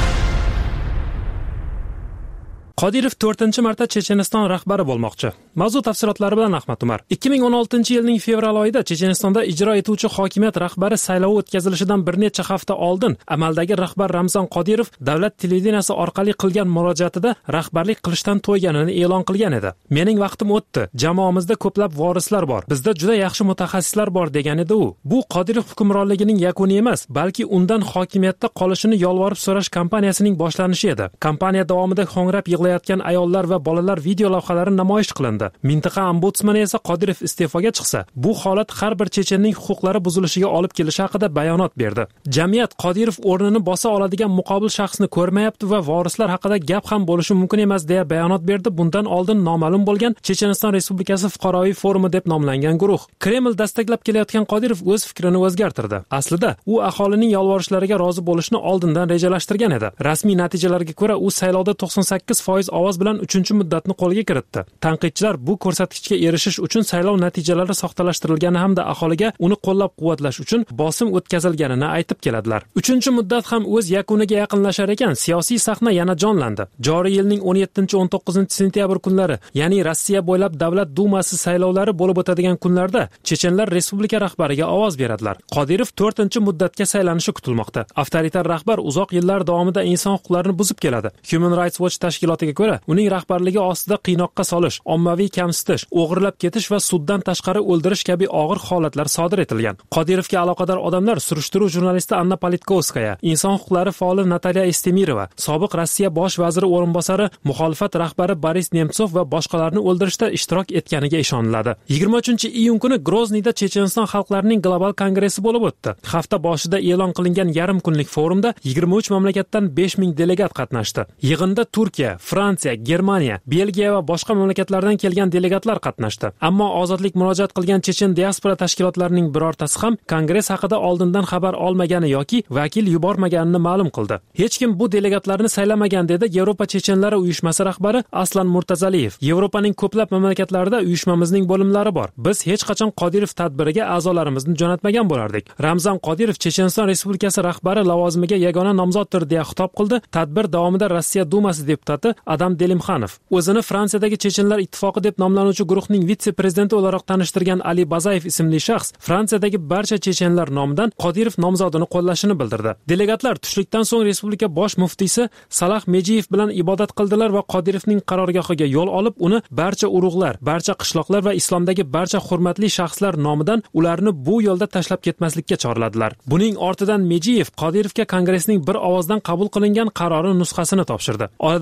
Qodirov 4-marta Checheniston rahbari bo'lmoqchi. Mavzu tafsilotlari bilan Ahmad Umar. 2016-yilning fevral oyida Chechenistonda ijro etuvchi hokimiyat rahbari saylovi o'tkazilishidan bir necha hafta oldin amaldagi rahbar Ramzan Qodirov davlat televideniyasi orqali qilgan murojaatida rahbarlik qilishdan to'yganini e'lon qilgan edi. Mening vaqtim o'tdi. Jamoamizda ko'plab vorislar bor. Bizda juda yaxshi mutaxassislar bor degan edi u. Bu Qodirov hukmronligining yakuni emas, balki undan hokimiyatda qolishini yolvorib so'rash kampaniyasining boshlanishi edi. Kampaniya davomida ho'ngrab yig'layotgan ayollar va bolalar video lavhalari namoyish qilindi. Mintaqa ombudsmani esa Qodirov iste'foga chiqsa, bu holat har bir chechenning huquqlari buzilishiga olib kelishi haqida bayonot berdi. Jamiyat Qodirov o'rnini bosa oladigan muqobil shaxsni ko'rmayapti va vorislar haqida gap ham bo'lishi mumkin emas deya bayonot berdi. Bundan oldin noma'lum bo'lgan Checheniston Respublikasi fuqaroviy forumi deb nomlangan guruh. Kreml dastaklab kelayotgan Qodirov o'z fikrini o'zgartirdi. Aslida u aholining yolvorishlariga rozi bo'lishni oldindan rejalashtirgan edi. Rasmiy natijalarga ko'ra, u saylovda 98% ovoz bilan 3-muddatni qo'lga kiritdi. Tanqidchilar bu ko'rsatkichga erishish uchun saylov natijalari soxtalashtirilgani hamda aholiga uni qo'llab-quvvatlash uchun bosim o'tkazilganini aytib keladilar. 3-muddat ham o'z yakuniga yaqinlashar ekan, siyosiy sahna yana jonlandi. Joriy yilning 17-19 sentyabr kunlari, ya'ni Rossiya bo'ylab davlat dumasi saylovlari bo'lib o'tadigan kunlarda chechenlar respublika rahbariga ovoz beradilar. Qodirov 4-muddatga saylanishi kutilmoqda. Avtoritar rahbar uzoq yillar davomida inson huquqlarini buzib keladi. Human Rights Watch tashkilotiga ko'ra, uning rahbarligi ostida qiynoqqa solish, ommaviy kamsitish, o'g'irlab ketish va suddan tashqari o'ldirish kabi og'ir holatlar sodir etilgan. Qodirovga aloqador odamlar surishtiruv jurnalisti Anna Politkovskaya, inson huquqlari faoli Natalya Estemirova, sobiq Rossiya bosh vaziri o'rinbosari, muxolifat rahbari Boris Nemtsov va boshqalarni o'ldirishda ishtirok etganiga ishoniladi. 23-iyun kuni Grozniyda Checheniston xalqlarining global kongressi bo'lib o'tdi. Hafta boshida e'lon qilingan yarim kunlik forumda 23 mamlakatdan 5000 delegat qatnashdi. Yig'inda Turkiya, Fransiya, Germaniya, Belgiya va boshqa mamlakatlardan kelgan delegatlar qatnashdi. Ammo ozodlik murojaat qilgan chechen diaspora tashkilotlarining birortasi ham kongress haqida oldindan xabar olmagani yoki vakil yubormaganini ma'lum qildi. Hech kim bu delegatlarni saylamagan dedi Yevropa chechenlari uyushmasi rahbari Aslan Murtazaliyev. Yevropaning ko'plab mamlakatlarida uyushmamizning bo'limlari bor. Biz hech qachon Qodirov tadbiriga a'zolarimizni jo'natmagan bo'lardik. Ramzan Qodirov Checheniston Respublikasi rahbari lavozimiga yagona nomzoddir deya xitob qildi. Tadbir davomida Rossiya dumasi deputati Adam Delimxanov o'zini Fransiyadagi Chechenlar ittifoqi deb nomlanuvchi guruhning vitse-prezidenti o'laroq tanishtirgan Ali Bazayev ismli shaxs Fransiyadagi barcha chechenlar nomidan Qodirov nomzodini qo'llashini bildirdi. Delegatlar tushlikdan so'ng respublika bosh muftiysi Salah Mejiyev bilan ibodat qildilar va Qodirovning qarorgohiga yo'l olib, uni barcha urug'lar, barcha qishloqlar va islomdagi barcha hurmatli shaxslar nomidan ularni bu yo'lda tashlab ketmaslikka chorladilar. Buning ortidan Mejiyev Qodirovga kongressning bir ovozdan qabul qilingan qarori nusxasini topshirdi. Oradan bir necha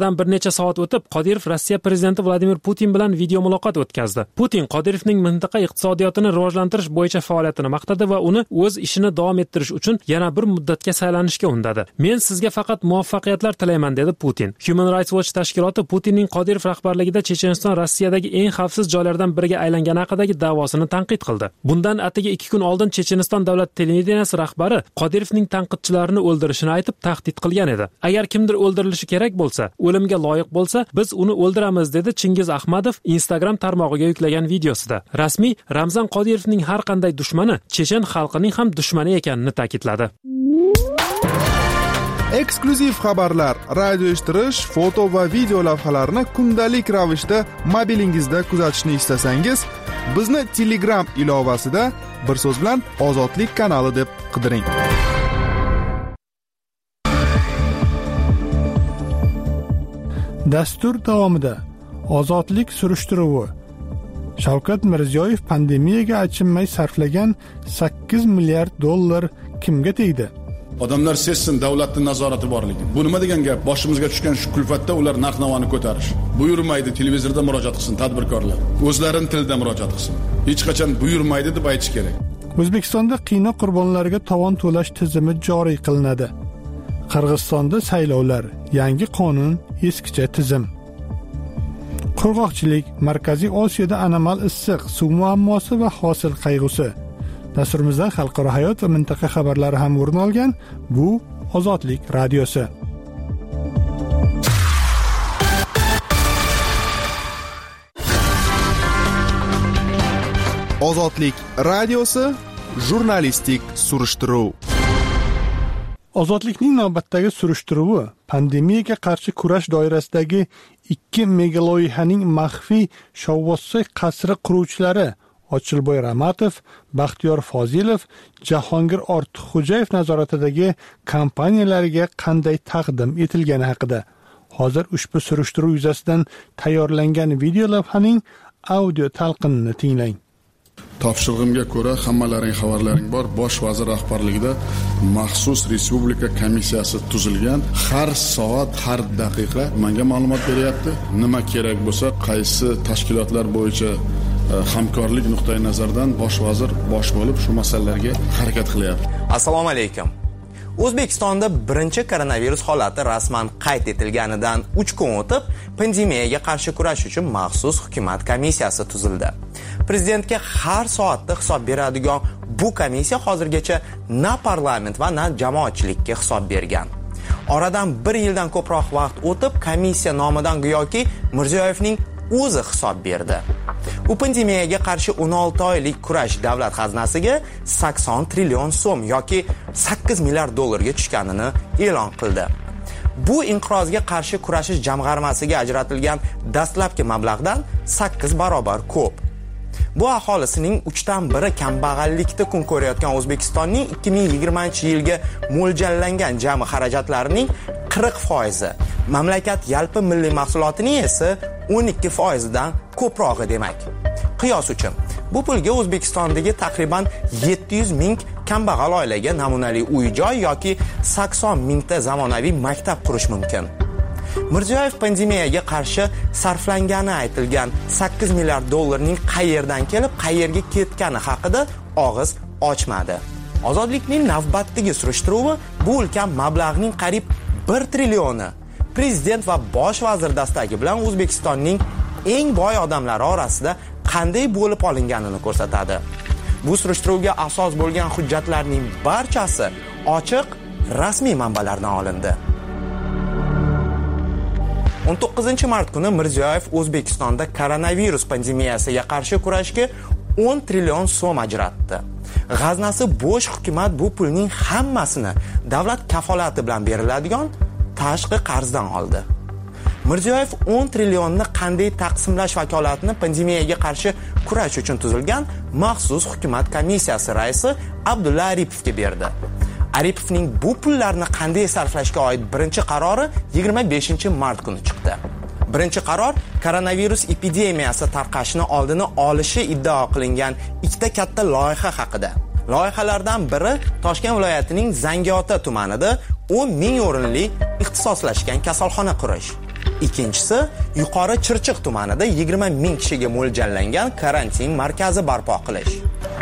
necha soat o'tib, Qodirov Rossiya prezidenti Vladimir Putin bilan video muloqot o'tkazdi. Putin Qodirovning mintaqa iqtisodiyotini rivojlantirish bo'yicha faoliyatini maqtadi va uni o'z ishini davom ettirish uchun yana bir muddatga saylanishga undadi. Men sizga faqat muvaffaqiyatlar tilayman, dedi Putin. Human Rights Watch tashkiloti Putinning Qodirov rahbarligida Checheniston Rossiyadagi eng xavfsiz joylardan biriga aylangani haqidagi da'vosini tanqid qildi. Bundan atigi 2 kun oldin Checheniston davlat televideniyasi rahbari Qodirovning tanqidchilarini o'ldirishini aytib tahdid qilgan edi. Agar kimdir o'ldirilishi kerak bo'lsa, o'limga loyiq bo'lsa, biz uni o'ldiramiz, dedi Chingiz Ahmadov Instagram tarmog'iga yuklagan videosida. Rasmiy Ramzan Qodirovning har qanday dushmani chechen xalqining ham dushmani ekanini ta'kidladi. Eksklyuziv xabarlar, radio eshittirish, foto va video lavhalarni kundalik ravishda mobilingizda kuzatishni istasangiz, bizni Telegram ilovasida bir so'z bilan Ozodlik kanali deb qidiring. Dastur davomida Ozodlik surishtiruvi. Shavkat Mirziyoyev pandemiyaga achinmay sarflagan 8 milliard dollar kimga tegdi? Odamlar sezsin davlatning nazorati borligi. Bu nima degan gap? Boshimizga tushgan shu kulfatda ular narx-navoni ko'tarish. Buyurmaydi, televizorda murojaat qilsin tadbirkorlar. O'zlarining tilida murojaat qilsin. Hech qachon buyurmaydi deb aytish kerak. O'zbekistonda qiynoq qurbonlariga tovon to'lash tizimi joriy qilinadi. Qirg'izistonda saylovlar, yangi qonun, eskicha tizim. Qurg'oqchilik, Markaziy Osiyoda anomal issiq suv muammosi va hosil qayg'usi. Dasturimizda xalqaro hayot va mintaqa xabarlari ham o'rin olgan. Bu Ozodlik radiosi. Ozodlik radiosi jurnalistik surishtiruv. Ozodlikning navbatdagi surishtiruvi pandemiyaga qarshi kurash doirasidagi 2 megaloyihaning maxfiy Shovvozsoy qasri quruvchilari Ochilboy Ramatov, Baxtiyor Fozilov, Jahongir Ortiqxo'jayev nazoratidagi kompaniyalariga qanday taqdim etilgani haqida. Hozir ushbu surishtiruv yuzasidan tayyorlangan video lavhaning audio talqinini tinglang. Topshirig'imga ko'ra, hammalaring xabarlaring bor, bosh vazir rahbarligida maxsus respublika komissiyasi tuzilgan. Har soat, har daqiqa menga ma'lumot beryapti. Nima kerak bo'lsa, qaysi tashkilotlar bo'yicha hamkorlik nuqtai nazaridan bosh vazir bosh bo'lib shu masalalarga harakat qilyapti. Assalomu alaykum. O'zbekistonda birinchi koronavirus holati rasman qayd etilganidan 3 kun o'tib, pandemiyaga qarshi kurash uchun maxsus hukumat komissiyasi tuzildi. Prezidentga har soatda hisob beradigan bu komissiya hozirgacha na parlament va na jamoatchilikka hisob bergan. Oradan 1 yildan ko'proq vaqt o'tib, komissiya nomidan go'yoki Mirziyoyevning o'zi hisob berdi. U pandemiyaga qarshi 16 oylik kurash davlat xazinasiga 80 trillion so'm yoki 8 milliard dollarga tushganini e'lon qildi. Bu inqirozga qarshi kurashish jamg'armasiga ajratilgan dastlabki mablag'dan 8 barobar ko'p. Bu aholisining 3dan 1 kambag'allikda kun ko'rayotgan O'zbekistonning 2020-yilga mo'ljallangan jami xarajatlarining 40%, mamlakat yalpi milliy mahsulotining esa 12%dan ko'prog'i demak. Qiyos uchun, bu pulga O'zbekistondagi taqriban 700 ming kambag'al oilaga namunali uy-joy yoki 80 mingta zamonaviy maktab qurish mumkin. Mirziyoyev pandemiyaga qarshi sarflangani aytilgan 8 milliard dollarning qayerdan kelib, qayerga ketgani haqida og'iz ochmadi. Ozodlikning navbatdagi surishtiruvi bu ulkan mablag'ning qariyb 1 trillioni prezident va bosh vazir dastagi bilan O'zbekistonning eng boy odamlari orasida qanday bo'lib olinganini ko'rsatadi. Bu surishtiruvga asos bo'lgan hujjatlarning barchasi ochiq, rasmiy manbalardan olindi. 19-mart kuni Mirziyoyev O'zbekistonda koronavirus pandemiyasiga qarshi kurashga 10 trillion so'm ajratdi. G'aznasi bo'sh hukumat bu pulning hammasini davlat kafolati bilan beriladigan tashqi qarzdan oldi. Mirziyoyev 10 trillionni qanday taqsimlash vakolatini pandemiyaga qarshi kurash uchun tuzilgan maxsus hukumat komissiyasi raisi Abdulla Aripovga berdi. Aripovning bu pullarni qanday sarflashga oid birinchi qarori 25-mart kuni chiqdi. Birinchi qaror koronavirus epidemiyasi tarqashini oldini olishi iddao qilingan ikkita katta loyiha haqida. Loyihalardan biri Toshkent viloyatining Zangiota tumanida 10 ming o'rinli ixtisoslashgan kasalxona qurish. Ikkinchisi, Yuqori Chirchiq tumanida 20 ming kishiga mo'ljallangan karantin markazi barpo qilish.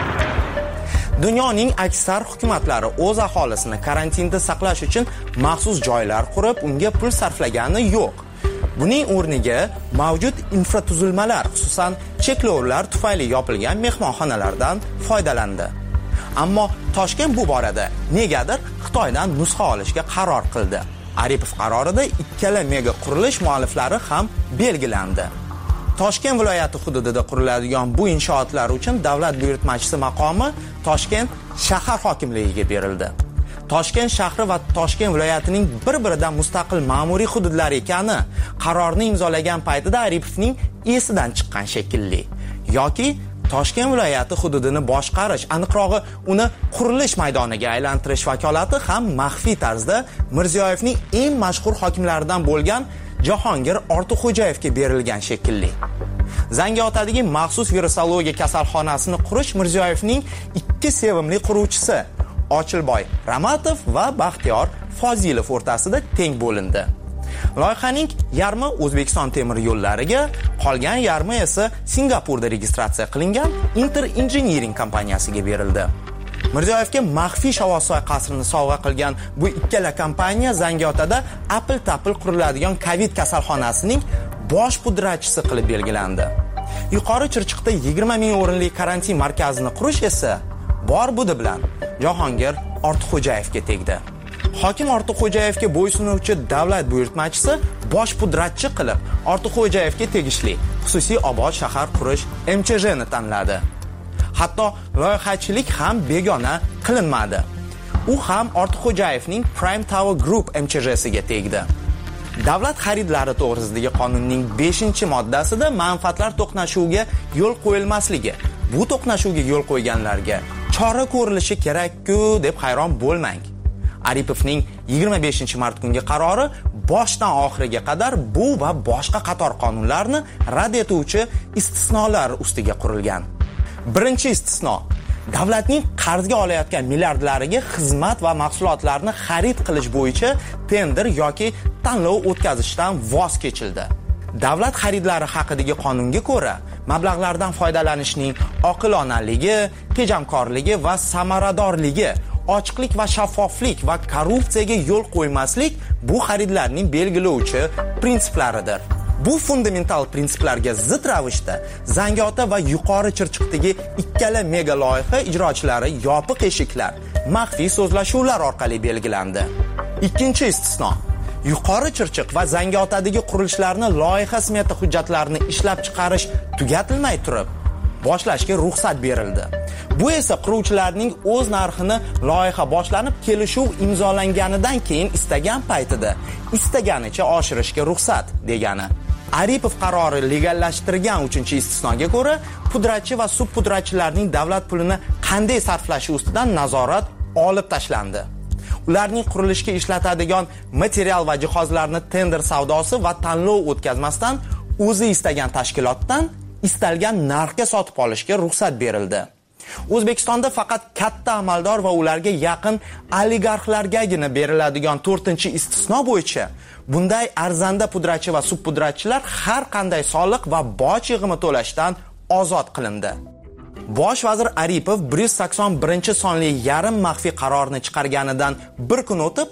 Dunyoning aksar hukumatlari o'z aholisini karantinda saqlash uchun maxsus joylar qurib, unga pul sarflagani yo'q. Buning o'rniga mavjud infratuzilmalar, xususan cheklovlar tufayli yopilgan mehmonxonalardan foydalandi. Ammo Toshkent bu borada negadir Xitoydan nusxa olishga qaror qildi. Aripov qarorida ikkala mega qurilish mualliflari ham belgilandi. Toshkent viloyati hududida quriladigan bu inshootlar uchun davlat buyurtmachisi maqomi Toshkent shahar hokimligiga berildi. Toshkent shahri va Toshkent viloyatining bir-biridan mustaqil ma'muriy hududlar ekani qarorni imzolagan paytida Aripovning esidan chiqqan shekilli. Yoki Toshkent viloyati hududini boshqarish, aniqrog'i uni qurilish maydoniga aylantirish vakolati ham maxfiy tarzda Mirziyoyevning eng mashhur hokimlaridan bo'lgan Jahongir Ortiqxo'jayevga berilgan shekilli. Zangiotadagi maxsus virusologiya kasalxonasini qurish Mirziyoyevning ikki sevimli quruvchisi Ochilboy Ramatov va Baxtiyor Fozilov o'rtasida teng bo'lindi. Loyihaning yarmi O'zbekiston temir yo'llariga, qolgan yarmi esa Singapurda registratsiya qilingan Inter Engineering kompaniyasiga berildi. Mirziyoyevga maxfiy Shavvosoy qasrini sovg'a qilgan bu ikkala kompaniya Zangiotada apil-tapil quriladigan Covid kasalxonasining bosh pudratchisi qilib belgilandi. Yuqori Chirchiqda 20 ming o'rinli karantin markazini qurish esa bor budi bilan Jahongir Ortiqxo'jayevga tegdi. Hokim Ortiqxo'jayevga bo'ysunuvchi davlat buyurtmachisi bosh pudratchi qilib Ortiqxo'jayevga tegishli xususiy obod shahar qurish MCHni tanladi. Hatto loyihachilik ham begona qilinmadi. U ham Ortiqxo'jayevning Prime Tower Group MCHsiga tegdi. Davlat xaridlari to'g'risidagi qonunning 5-moddasida manfaatlar to'qnashuviga yo'l qo'yilmasligi. Bu to'qnashuvga yo'l qo'yganlarga chora ko'rilishi kerak-ku deb hayron bo'lmang. Aripovning 25-mart kungi qarori boshdan oxiriga qadar bu va boshqa qator qonunlarni rad etuvchi istisnolar ustiga qurilgan. Birinchi istisno: davlatning qarzga olayotgan milliardlariga xizmat va mahsulotlarni xarid qilish bo'yicha tender yoki tanlov o'tkazishdan voz kechildi. Davlat xaridlari haqidagi qonunga ko'ra, mablag'lardan foydalanishning oqilonaligi, tejamkorligi va samaradorligi, ochiqlik va shaffoflik va korrupsiyaga yo'l qo'ymaslik bu xaridlarning belgilovchi prinsiplaridir. Bu fundamental prinsiplarga zid ravishda Zangiota va Yuqori Chirchiqdagi ikkala mega loyiha ijrochilari yopiq eshiklar, maxfiy so'zlashuvlar orqali belgilandi. Ikkinchi istisno: Yuqori Chirchiq va Zangiotadagi qurilishlarni loyiha smeta hujjatlarini ishlab chiqarish tugatilmay turib boshlashga ruxsat berildi. Bu esa quruvchilarning o'z narxini loyiha boshlanib kelishuv imzolanganidan keyin istagan paytida istaganicha oshirishga ruxsat degani. Aripov qarori legallashtirgan 3-istisnoga ko'ra, pudratchi va subpudratchilarning davlat pulini qanday sarflashi ustidan nazorat olib tashlandi. Ularning qurilishga ishlatadigan material va jihozlarni tender savdosi va tanlov o'tkazmasdan o'zi istagan tashkilotdan istalgan narxga sotib olishga ruxsat berildi. O'zbekistonda faqat katta amaldor va ularga yaqin oligarxlargagina beriladigan 4-istisno bo'yicha bunday arzanda pudratchi va subpudratchilar har qanday soliq va boj yig'imi to'lashdan ozod qilindi. Bosh vazir Aripov 181-sonli yarim maxfiy qarorni chiqarganidan bir kun o'tib,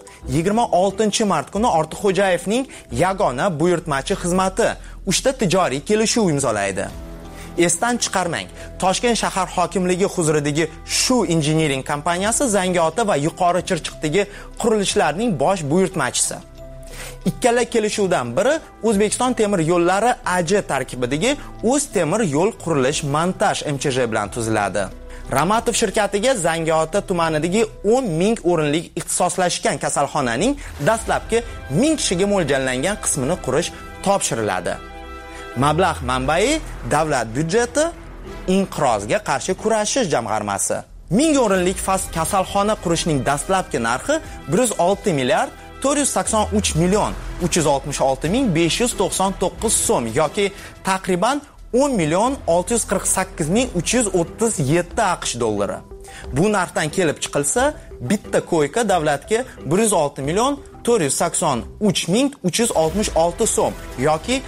26-mart kuni Ortiqxo'jayevning yagona buyurtmachi xizmati 3 ta tijoriy kelishuv imzolaydi. Esdan chiqarmang, Toshkent shahar hokimligi huzuridagi shu Engineering kompaniyasi Zangiota va Yuqori Chirchiqdagi qurilishlarning bosh buyurtmachisi. Ikkala kelishuvdan biri O'zbekiston temir yo'llari AJ tarkibidagi O'z temir yo'l qurilish montaj MCH bilan tuziladi. Ramatov shirkatiga Zangiota tumanidagi 10 ming o'rinlik ixtisoslashgan kasalxonaning dastlabki 1000 kishiga mo'ljallangan qismini qurish topshiriladi. Mablag' manbai davlat byudjeti inqirozga qarshi kurashish jamg'armasi. 1000 o'rinlik fas kasalxona qurishning dastlabki narxi 106 milliard 483 million 366 ming 599 so'm yoki taqriban 10 million 648 ming 337 AQSh dollari. Bu narxdan kelib chiqilsa, bitta koyka davlatga 106 million 483 ming 366 so'm yoki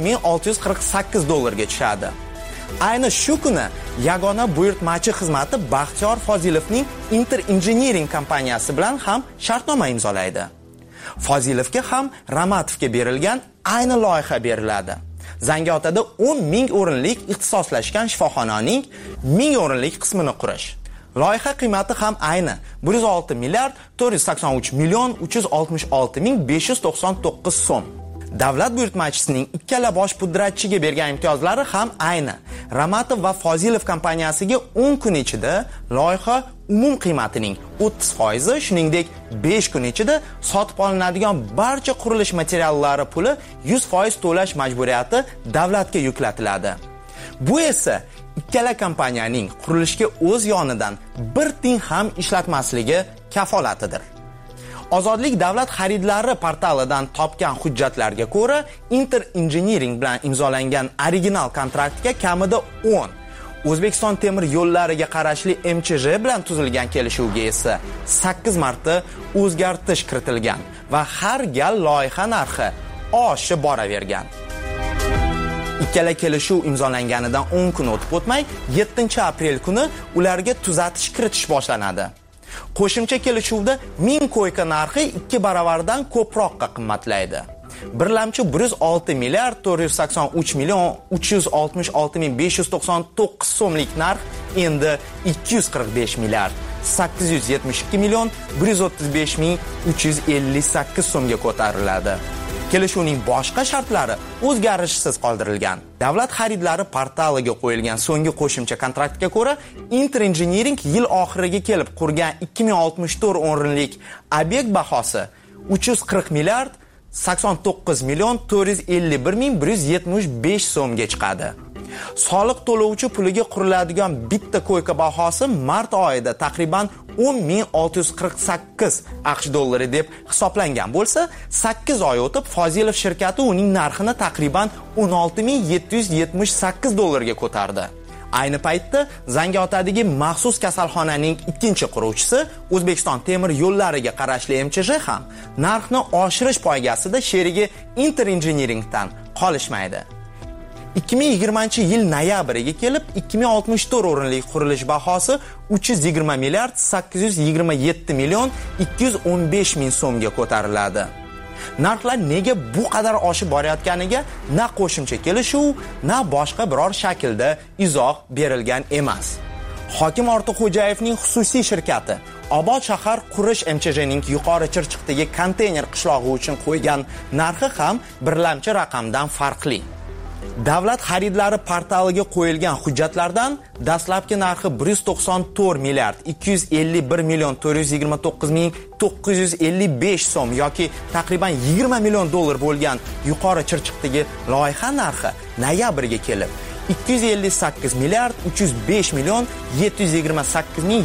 10.648 dollarga tushadi. Ayni shu kuni yagona buyurtmachi xizmati Baxtiyor Fozilovning Inter Engineering kompaniyasi bilan ham shartnoma imzolaydi. Fozilovga ham Ramatovga berilgan ayni loyiha beriladi. Zangiotada 10 ming o'rinlik ixtisoslashgan shifoxonaning 1000 o'rinlik qismini qurish. Loyiha qiymati ham ayni 106 milliard 483 million 366 ming 599 so'm. Davlat buyurtmachisining ikkala bosh pudratchiga bergan imtiyozlari ham ayni. Ramatov va Fozilov kompaniyasiga 10 kun ichida loyiha umum qiymatining 30%, shuningdek 5 kun ichida sotib olinadigan barcha qurilish materiallari puli 100% to'lash majburiyati davlatga yuklatiladi. Bu esa ikkala kompaniyaning qurilishga o'z yonidan bir tiyin ham ishlatmasligi kafolatidir. Ozodlik davlat xaridlari portalidan topgan hujjatlarga ko'ra, Inter Engineering bilan imzolangan original kontraktga kamida 10, O'zbekiston temir yo'llariga qarashli MChJ bilan tuzilgan kelishuvga esa 8 marta o'zgartirish kiritilgan va har gal loyiha narxi oshib boravergan. Ikkala kelishuv imzolanganidan 10 kun o'tib o'tmay, 7-aprel kuni ularga tuzatish kiritish boshlanadi. Qo'shimcha kelishuvda 1000 koyka narxi 2 baravardan ko'proqqa qimmatlaydi. Birlamchi 106 milliard 483 million 366 ming 599 so'mlik narx endi 245 milliard 872 million 135 ming 358 so'mga ko'tariladi. Kelishuvning boshqa shartlari o'zgarishsiz qoldirilgan. Davlat xaridlari portaliga qo'yilgan so'nggi qo'shimcha kontraktga ko'ra, Inter Engineering yil oxiriga kelib qurgan 2064 o'rinlik obyekt bahosi 340 milliard 89 million 451 ming 175 so'mga chiqadi. Soliq to'lovchi puliga quriladigan bitta koyka bahosi mart oyida taqriban 10.648 AQSh dollari deb hisoblangan bo'lsa, 8 oy o'tib Fozilov shirkati uning narxini taqriban 16.778 dollarga ko'tardi. Ayni paytda Zangiotadagi maxsus kasalxonaning ikkinchi quruvchisi O'zbekiston temir yo'llariga qarashli MChJ ham narxni oshirish poygasida sherigi Inter Engineeringdan qolishmaydi. 2020-yil noyabriga kelib 2064 o'rinlik qurilish bahosi 320 milliard 827 million 215 ming so'mga ko'tariladi. Narxlar nega bu qadar oshib borayotganiga na qo'shimcha kelishuv, na boshqa biror shaklda izoh berilgan emas. Hokim Ortiqxo'jayevning xususiy shirkati Obod shahar qurish MChJning yuqori Chirchiqdagi konteyner qishlog'i uchun qo'ygan narxi ham birlamchi raqamdan farqli. Davlat xaridlari portaliga qo'yilgan hujjatlardan dastlabki narxi 194 milliard 251 million 429 ming 955 so'm yoki taqriban 20 million dollar bo'lgan yuqori Chirchiqdagi loyiha narxi noyabrga kelib 258 milliard 305 million 728 ming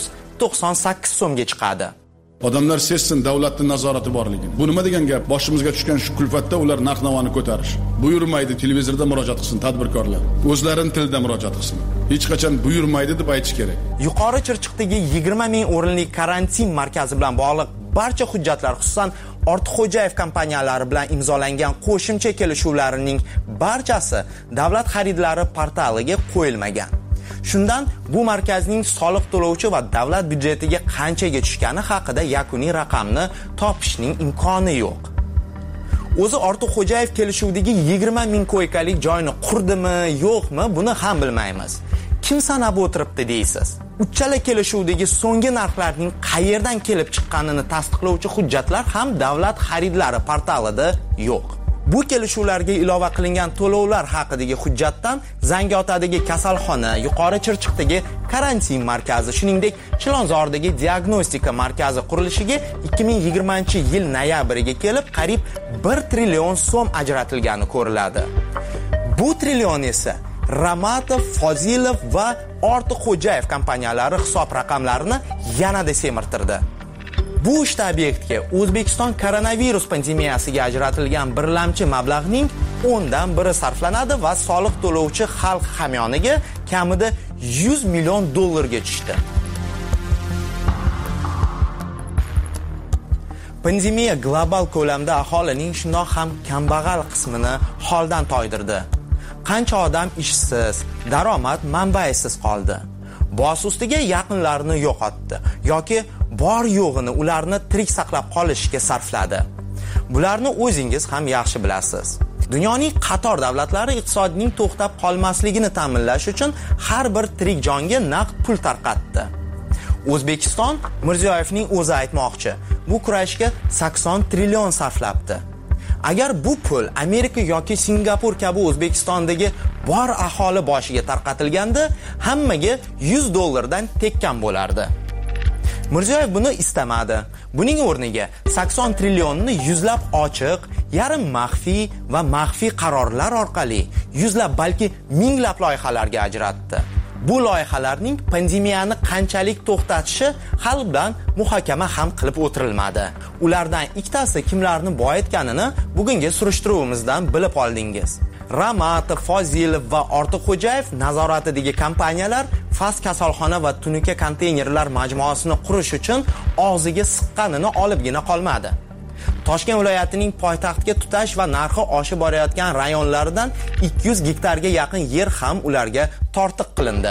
798 so'mga chiqadi. Odamlar sezsin davlatning nazorati borligini. Bu nima degan gap? Boshimizga tushgan shu kulfatda ular narx-navoni ko'tarish. Buyurmaydi, televizorda murojaat qilsin tadbirkorlar. O'zlarining tilida murojaat qilsin. Hech qachon buyurmaydi deb aytish kerak. Yuqori Chirchiqdagi 20 ming o'rinlik karantin markazi bilan bog'liq barcha hujjatlar, xususan Ortiqxo'jayev kompaniyalari bilan imzolangan qo'shimcha kelishuvlarining barchasi davlat xaridlari portaliga qo'yilmagan. Shundan bu markazning soliq to'lovchi va davlat byudjetiga qanchaga tushgani haqida yakuniy raqamni topishning imkoni yo'q. O'zi Ortiqxo'jayev kelishuvdagi 20 ming koykalik joyni qurdimi, yo'qmi, buni ham bilmaymiz. Kim sanab o'tiribdi deysiz? Uchala kelishuvdagi so'nggi narxlarning qayerdan kelib chiqqanini tasdiqlovchi hujjatlar ham davlat xaridlari portalida yo'q. Bu kelishuvlarga ilova qilingan to'lovlar haqidagi hujjatdan Zangiotadagi kasalxona, Yuqori Chirchiqdagi karantin markazi, shuningdek Chilonzordagi diagnostika markazi qurilishiga 2020-yil noyabriga kelib qariyb 1 trillion so'm ajratilgani ko'riladi. Bu trillion esa Ramatov, Fozilov va Ortiqxo'jayev kompaniyalari hisob raqamlarini yanada semirtirdi. Bu uchta obyektga O'zbekiston koronavirus pandemiyasiga ajratilgan birlamchi mablag'ning 10dan biri sarflanadi va soliq to'lovchi xalq hamyoniga kamida 100 million dollarga tushdi. Pandemiya global ko'lamda aholining shundoq ham kambag'al qismini holdan toydirdi. Qancha odam ishsiz, daromad manbaisiz qoldi. Bosh ustiga yaqinlarini yo'qotdi yoki bor yo'g'ini ularni tirik saqlab qolishga sarfladi. Bularni o'zingiz ham yaxshi bilasiz. Dunyoning qator davlatlari iqtisodining to'xtab qolmasligini ta'minlash uchun har bir tirik jonga naqd pul tarqatdi. O'zbekiston Mirziyoyevning o'zi aytmoqchi, bu kurashga 80 trillion sarflabdi. Agar bu pul Amerika yoki Singapur kabi O'zbekistondagi bor aholi boshiga tarqatilganda, hammaga $100 tekkan bo'lardi. Mirziyoyev buni istamadi. Buning o'rniga 80 trillionni yuzlab ochiq, yarim maxfiy va maxfiy qarorlar orqali yuzlab balki minglab loyihalarga ajratdi. Bu loyihalarning pandemiyani qanchalik to'xtatishi hali bilan muhokama ham qilib o'tirilmadi. Ulardan ikkitasi kimlarni boyitganini bugungi surishtiruvimizdan bilib oldingiz. Ramatov, Fozilov va Ortiqxo'jayev nazoratidagi kompaniyalar Fas kasalxona va tunuka konteynerlar majmuasini qurish uchun og'ziga siqqanini olibgina qolmadi. Toshkent viloyatining poytaxtga tutash va narxi oshib borayotgan rayonlaridan 200 gektarga yaqin yer ham ularga tortiq qilindi.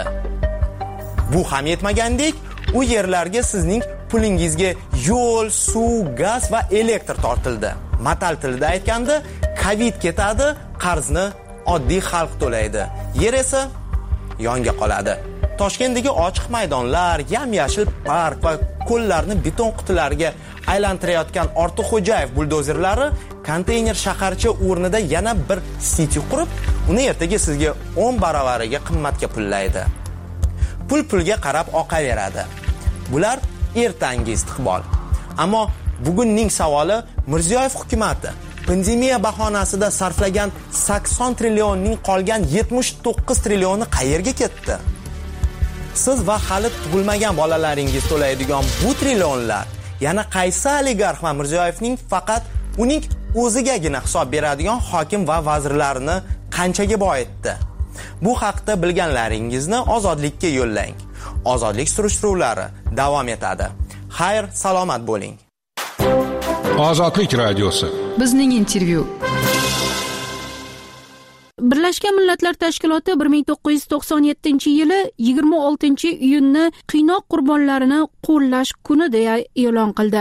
Bu ham yetmagandek, u yerlarga sizning pulingizga yo'l, suv, gaz va elektr tortildi. Matal tilida aytganda, Covid ketadi, qarzni oddiy xalq to'laydi. Yer esa yonga qoladi. Toshkentdagi ochiq maydonlar, yam-yashil park va ko'llarni beton qutilariga aylantirayotgan Ortiqxo'jayev buldozerlari konteyner shaharcha o'rnida yana bir siti qurib, uni ertaga sizga 10 baravariga qimmatga pullaydi. Pul-pulga qarab oqaveradi. Bular ertangi istiqbol. Ammo bugunning savoli Mirziyoyev hukumatı pandemiya bahonasida sarflagan 80 trillionning qolgan 79 trillioni qayerga ketdi? Siz va hali tug'ilmagan bolalaringiz to'laydigan bu trillionlar yana qaysi oligarx va Mirziyoyevning faqat uning o'zigagina hisob beradigan hokim va vazirlarini qanchaga boyitdi? Bu haqda bilganlaringizni Ozodlikka yo'llang. Ozodlik surishtiruvlari davom etadi. Xayr, salomat bo'ling. Ozodlik radiosi. Bizning intervyu. Birlashgan Millatlar Tashkiloti 1997-yili 26-iyunni qiynoq qurbonlarini qo'llash kuni deya e'lon qildi.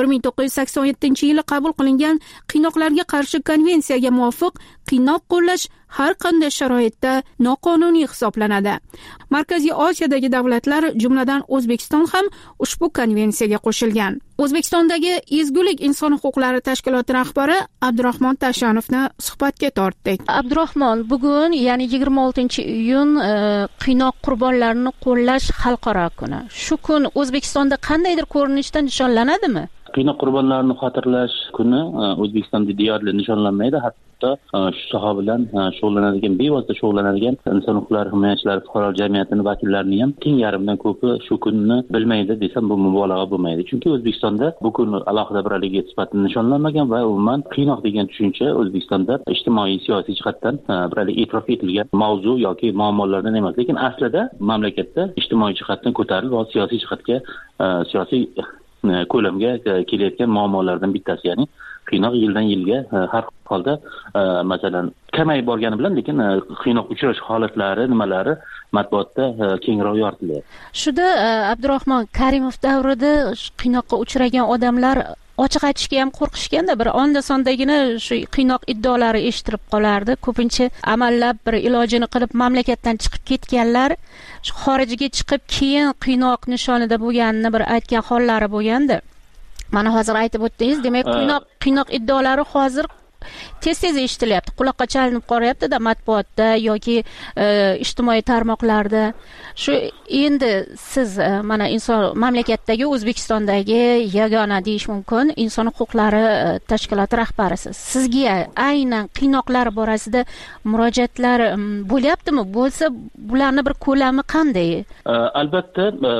1987-yili qabul qilingan qiynoqlarga qarshi konvensiyaga muvofiq qiynoq qo'llash har qanday sharoitda noqonuniy hisoblanadi. Markaziy Osiyodagi davlatlar, jumladan O'zbekiston ham ushbu konvensiyaga qo'shilgan. O'zbekistondagi Ezgulik inson huquqlari tashkiloti rahbari Abdurahmon Tashanovni suhbatga tortdik. Abdurahmon, bugun, ya'ni 26-iyun qiynoq qurbonlarini qo'llash xalqaro kuni. Shu kun O'zbekistonda qandaydir ko'rinishda nishonlanadimi? Qiynoq qurbonlarini xotirlash kuni O'zbekistonda deyarli nishonlanmaydi. Hatto shu soha bilan shug'ullanadigan, bevosita shug'ullanadigan inson huquqlari himoyachilari, fuqaro jamiyatining vakillarini ham teng yarmidan ko'pi shu kunni bilmaydi desam bu mubolag'a bo'lmaydi. Chunki O'zbekistonda bu kun alohida bir aligit sifatida nishonlanmagan va umuman qiynoq degan tushuncha O'zbekistonda ijtimoiy, siyosiy jihatdan bir e'tirof etilgan mavzu yoki muammolardan emas, lekin aslida mamlakatda ijtimoiy jihatdan ko'tarilib va siyosiy jihatga siyosiy ko'lamga kelayotgan muammolardan bittasi, ya'ni qiynoq yildan yilga har holda masalan kamayib borgani bilan, lekin qiynoq uchrash holatlari nimalari matbuotda kengroq yoritilyapti. Shuda Abdurahmon Karimov davrida qiynoqqa uchragan odamlar ochiq aytishga ham qo'rqishganda, bir onda-sondagina shu qiynoq iddaolari eshitilib qolardi. Ko'pincha amallab bir ilojini qilib mamlakatdan chiqib ketganlar xorijga chiqib keyin qiynoq nishonida bo'lganini bir aytgan hollari bo'lgandi. Mana hozir aytib o'tdingiz, demak qiynoq iddaolari hozir tez-tez eshitilyapti, quloqqa chalinib qolyapti-da matbuotda yoki ijtimoiy tarmoqlarda. Shu endi siz mana inson mamlakatdagi, O'zbekistondagi yagona deyish mumkin inson huquqlari tashkiloti rahbarisiz. Sizga aynan qiynoqlar borasida murojaatlar bo'lyaptimi? Bo'lsa, bularning bir ko'lami qanday? Albatta, qiynoq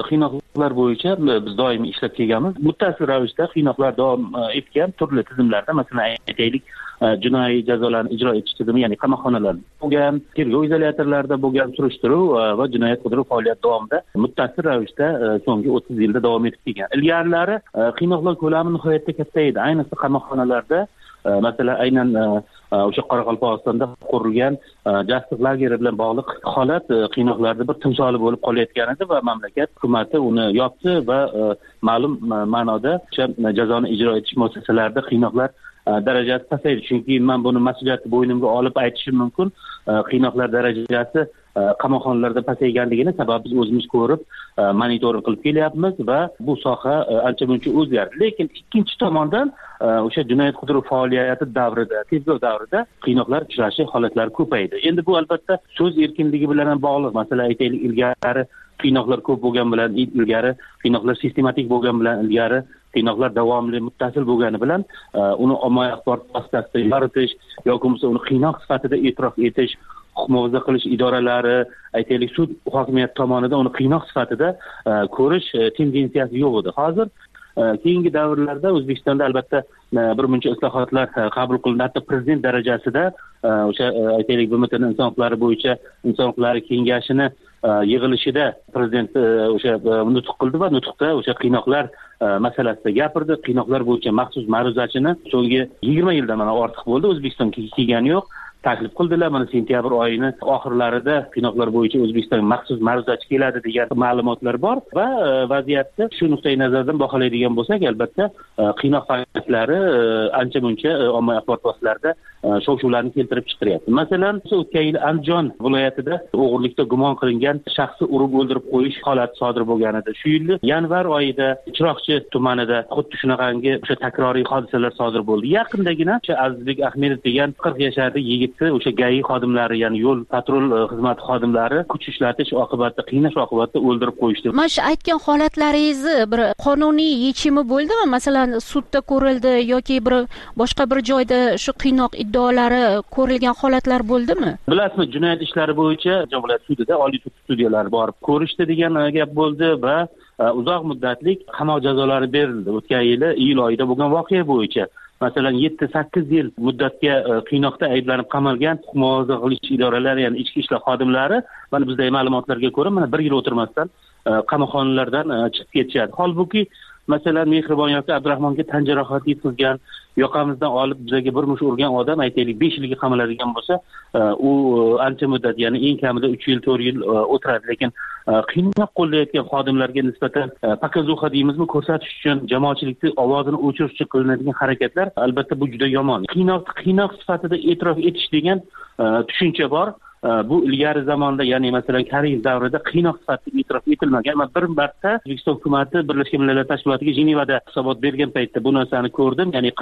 qiynoqlar bo'yicha biz doimiy ishlab kelganmiz. Muttasil ravishda qiynoqlar davom etgan turli tizimlarda, masalan aytaylik, jinoiy jazolarni ijro etish tizimi, ya'ni qamoqxonalarda bo'lgan, tergov izolyatorlarida bo'lgan surishtiruv va jinoyat qidiruv faoliyati davomida muttasil ravishda so'nggi 30 yilda davom etib kelgan. Ilgarilari qiynoqlar ko'lami nihoyatda katta edi, ayniqsa qamoqxonalarda. Masalan, aynan o'sha Qoraqalpog'istonda qurilgan jasliq lageri bilan bog'liq holat qiynoqlarda bir timsoli bo'lib qolayotgan edi va mamlakat hukumati uni yopdi va ma'lum ma'noda o'sha jazoni ijro etish muassasalarida qiynoqlar darajasi pasaydi. Chunki men buni mas'uliyatni bo'ynimga olib aytishim mumkin. Qiynoqlar darajasi qamoqxonalarda pasayganligini sabab biz o'zimiz ko'rib monitoring qilib kelyapmiz va bu soha ancha-muncha o'zgardi. Lekin ikkinchi tomondan o'sha jinoyat qidiruv faoliyati davrida, tergov davrida qiynoqlar uchrashi holatlari ko'paydi. Endi bu albatta so'z erkinligi bilan ham bog'liq. Masalan, aytaylik, ilgari qiynoqlar ko'p bo'lgan bilan, ilgari qiynoqlar sistematik bo'lgan bilan, ilgari qiynoqlar davomli, muttasil bo'lgani bilan uni ommaviy axborot vositasida yoritish yoki bo'lmasa uni qiynoq sifatida e'tirof etish, huquq muhofaza qilish idoralari, aytaylik, sud hokimiyat tomonidan uni qiynoq sifatida ko'rish tendensiyasi yo'q edi. Hozir keyingi davrlarda O'zbekistonda albatta bir muncha islohotlar qabul qilindi. Hatto prezident darajasida o'sha aytaylik BMTning inson huquqlari bo'yicha inson huquqlari kengashini yig'ilishida prezident o'sha nutq qildi va nutqda o'sha qiynoqlar masalasida gapirdi. Qiynoqlar bo'yicha maxsus ma'ruzachini so'nggi 20 yildan mana ortiq bo'ldi O'zbekistonga kelgani yo'q. Taklif qildilar. Mana sentyabr oyini oxirlarida qiynoqlar bo'yicha O'zbekistonga maxsus ma'ruzachi keladi degan ma'lumotlar bor va vaziyatni shu nuqtai nazardan baholaydigan bo'lsak, albatta qiynoq faoliyatlari ancha-muncha ommaviy axborot vositalarida shov-shuvlarni keltirib chiqaryapti. Masalan, o'tgan yil Andijon viloyatida o'g'irlikda gumon qilingan shaxsni urib o'ldirib qo'yish holati sodir bo'lgan edi. Shu yil yanvar oyida Chiroqchi tumanida xuddi shunaqangi o'sha takroriy hodisalar sodir bo'ldi. Yaqindagina o'sha Azizbek Ahmedov degan 40 yoshli yigit o'sha GAI xodimlari, ya'ni yo'l patrul xizmati xodimlari kuch ishlatish oqibatida, qiynash oqibatida o'ldirib qo'yishdi. Mana shu aytgan holatlaringizni bir qonuniy yechimi bo'ldimi? Masalan, sudda ko'rildi yoki bir boshqa bir joyda shu qiynoq iddaolari ko'rilgan holatlar bo'ldimi? Bilasizmi, jinoyat ishlari bo'yicha viloyat sudida, oliy sud sudyalari borib ko'rishdi degan gap bo'ldi va uzoq muddatlik qamoq jazolari berildi. O'tgan yili iyul oyida bo'lgan voqea bo'yicha masalan 7-8 yil muddatga qiynoqda ayblanib qamalgan huquq muhofaza qilish idoralari, ya'ni ichki ishlar xodimlari mana bizdagi ma'lumotlarga ko'ra mana 1 yil o'tirmasdan qamoqxonalardan chiqib ketishadi. Holbuki masalan Mehribon yoki Abdurahmonga tan jarohati yetkazgan, yoqamizdan olib bizga bir mush urgan odam aytaylik 5 yilga qamaladigan bo'lsa, u ancha muddat, ya'ni eng kamida 3 yil, 4 yil o'tiradi. Lekin qiynoq qo'llayotgan xodimlarga nisbatan показуха deymizmi, ko'rsatish uchun jamoatchilikni ovozini o'chirish uchun qilinadigan harakatlar albatta bu juda yomon. Qiynoq sifatida e'tirof etish degan tushuncha bor. Bu ilgari zamonda, ya'ni masalan Karimov davrida qiynoq sifatida e'tirof etilmagan. Men bir marta O'zbekiston hukumatı Birlashgan Millatlar Tashkilotiga Jenevada hisobot bergan paytda bu narsani ko'rdim. Ya'ni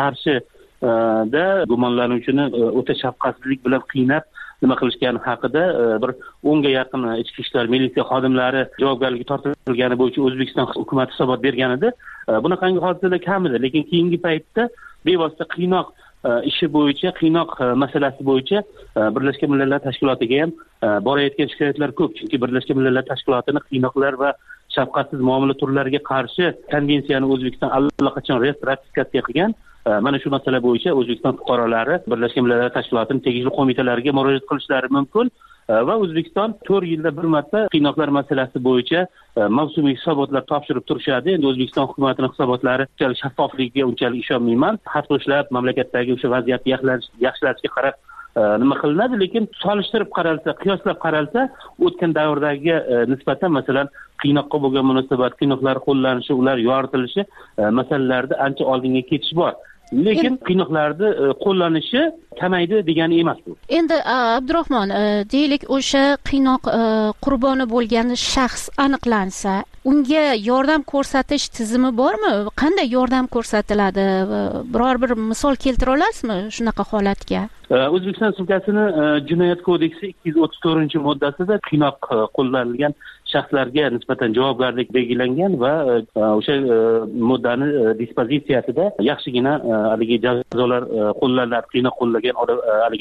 Qarshida gumonlanuvchini o'ta shafqatsizlik bilan qiynab nima qilishgani haqida bir 10 ga yaqin ichki ishlar militsiya xodimlari javobgarlikka tortilgani bo'yicha O'zbekiston hukumatı hisobot bergan edi. Bunaqangi hodisalar kam edi, lekin keyingi paytda bevosita qiynoq ishi bo'yicha, qiynoq masalasi bo'yicha Birlashgan Millatlar Tashkilotiga ham borayotgan shikoyatlar ko'p. Chunki Birlashgan Millatlar Tashkilotining qiynoqlar va shafqatsiz muomala turlariga qarshi konvensiyani O'zbekiston allaqachon ratifikatsiya qilgan. Mana shu masala bo'yicha O'zbekiston fuqarolari Birlashgan Millatlar Tashkilotining tegishli qo'mitalariga murojaat qilishlari mumkin. Va O'zbekiston 4 yilda bir marta qiynoqlar masalasi bo'yicha mavsumiy hisobotlar topshirib turishadi. Endi O'zbekiston hukumatining hisobotlari unchalik shaffofligiga unchalik ishonmayman. Har qilishlar mamlakatdagi o'sha vaziyatni yaxshilashga qarab nima qilinadi, lekin solishtirib qaralsa, qiyoslab qaralsa, o'tgan davrdagi nisbatan masalan qiynoqqa bo'lgan munosabat, qiynoqlar qo'llanishi, ular yoritilishi masalalarida ancha oldinga ketish bor. Lekin qiynoqlarni qo'llanishi kamaydi degani emas bu. Endi Abdurahmon, deylik o'sha qiynoq qurboni bo'lgan shaxs aniqlansa, unga yordam ko'rsatish tizimi bormi? Qanday yordam ko'rsatiladi? Biror bir misol keltira olasizmi shunaqa holatga? O'zbekiston Respublikasining Jinoyat kodeksi 234-moddasida qiynoq qo'llanilgan shaxslarga nisbatan javobgarlik belgilangan va o'sha moddani dispozitsiyasida yaxshigina haligi jazolar qo'llaniladi. Qiynoq qo'llagan haligi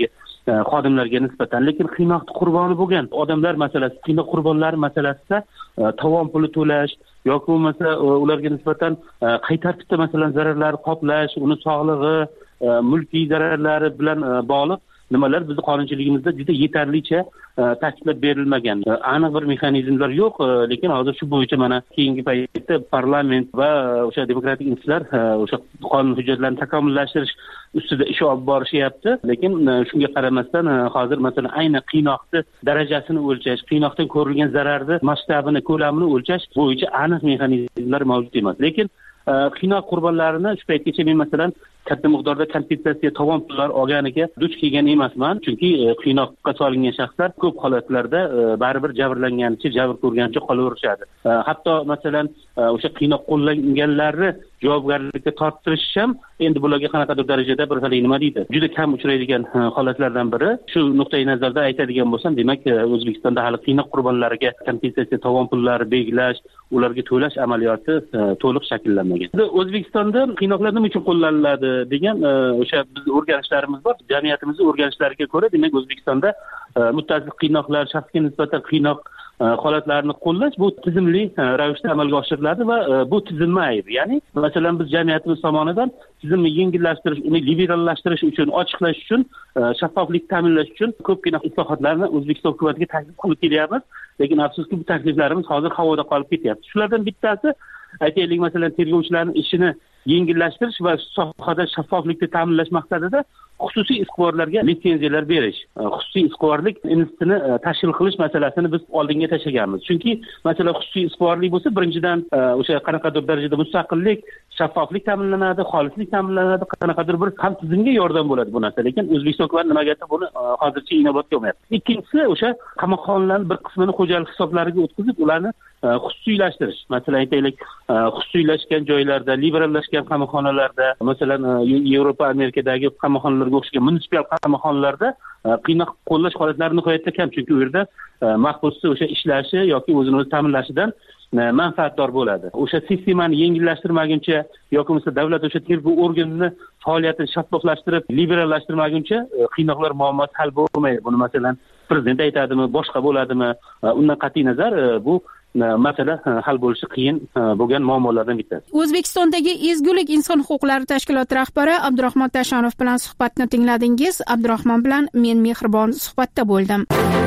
xodimlarga nisbatan, lekin qiynoq qurboni bo'lgan odamlar masalasi, qiynoq qurbonlari masalasida tovon puli to'lash yoki bo'lmasa ularga nisbatan qay tartibda masalan zararlarni qoplash, uni sog'lig'i, mulkiy zararlari bilan bog'liq nimalar bizni qonunchiligimizda juda yetarlicha ta'kidlab berilmagan. Aniq bir mexanizmlar yo'q, lekin hozir shu bo'yicha mana keyingi paytda parlament va o'sha demokratik institutlar o'sha qonun hujjatlarini takomillashtirish ustida ish olib borishyapti. Lekin shunga qaramasdan hozir masalan ayni qiynoqni darajasini o'lchash, qiynoqdan ko'rilgan zararni masshtabini, ko'lamini o'lchash bo'yicha aniq mexanizmlar mavjud emas. Lekin qiynoq qurbonlarini shu paytgacha men masalan katta miqdorda kompensatsiya tovon pullar olganiga duch kelgan emasman, chunki qiynoqqa solingan shaxslar ko'p holatlarda baribir jabrlanganicha, jabr ko'rganicha qolaverishadi. Hatto masalan o'sha qiynoq qo'llanganlarni javobgarlikka torttirish ham endi bularga qanaqadir darajada bir xil nima deydi, juda kam uchraydigan holatlardan biri. Shu nuqtai nazarda aytadigan bo'lsam, demak O'zbekistonda hali qiynoq qurbonlariga kompensatsiya tovon pullari belgilash, ularga to'lash amaliyoti to'liq shakllanmagan. O'zbekistonda qiynoqlar nima uchun qo'llaniladi degan o'sha biz o'rganishlarimiz bor. Jamiyatimizning o'rganishlariga ko'ra, demak O'zbekistonda muttasil qiynoqlar, shaxsga nisbatan qiynoq holatlarini qo'llash bu tizimli ravishda amalga oshiriladi va bu tizimma ayb. Ya'ni masalan biz jamiyatimiz tomonidan tizimni yengillashtirish, uni liberallashtirish uchun, ochiqlash uchun, shaffoflik ta'minlash uchun ko'pgina islohotlarni O'zbekiston hukumatiga taklif qilib kelyapmiz. Lekin afsuski bu takliflarimiz hozir havoda qolib ketyapti. Shulardan bittasi aytaylik masalan tergovchilarning ishini yengillashtirish va sohada shaffoflikni ta'minlash maqsadida xususiy iqtiborlarga litsenziyalar berish, xususiy iqtiborlik institutini tashkil qilish masalasini biz oldinga tashlaganmiz. Chunki masalan xususiy iqtiborlik bo'lsa, birinchidan o'sha qanaqadir darajada mustaqillik, shaffoflik ta'minlanadi, xolislik ta'minlanadi, qanaqadir bir ham tizimga yordam bo'ladi bu narsa. Lekin O'zbekiston hukumati nimagadir buni hozircha inobatga olmayapti. Ikkinchisi o'sha qamoqxonalarning bir qismini xo'jalik hisoblariga o'tkazib, ularni xususiylashtirish. Masalan aytaylik, xususiylashgan joylarda, liberallashgan qamoqxonalarda, masalan Yevropa, Amerikadagi qamoqxonalarga o'xshagan munisipal qamoqxonalarda qiynoq qo'llash holatlari nihoyatda kam, chunki u yerda mahbusni o'sha ishlashi yoki o'zini o'zi ta'minlashidan manfaatdor bo'ladi. O'sha sistemani yengillashtirmaguncha yoki bo'lmasa davlat o'sha tergov organini faoliyatini shaffoflashtirib, liberallashtirmaguncha qiynoqlar muammosi hal bo'lmaydi. Buni masalan prezident aytadimi, boshqa bo'ladimi? Undan qat'iy nazar bu masala hal bo'lishi qiyin bo'lgan muammolardan bittasi. O'zbekistondagi Ezgulik inson huquqlari tashkiloti rahbari Abdurahmon Tashanov bilan suhbatni tingladingiz. Abdurahmon bilan men Mehribon suhbatda bo'ldim.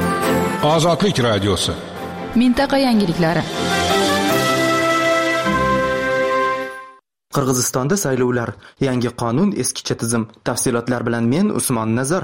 Ozodlik radiosi. Mintaqa yangiliklari. Qirg'izistonda saylovlar, yangi qonun, eskicha tizim. Tafsilotlar bilan men Usmon Nazar.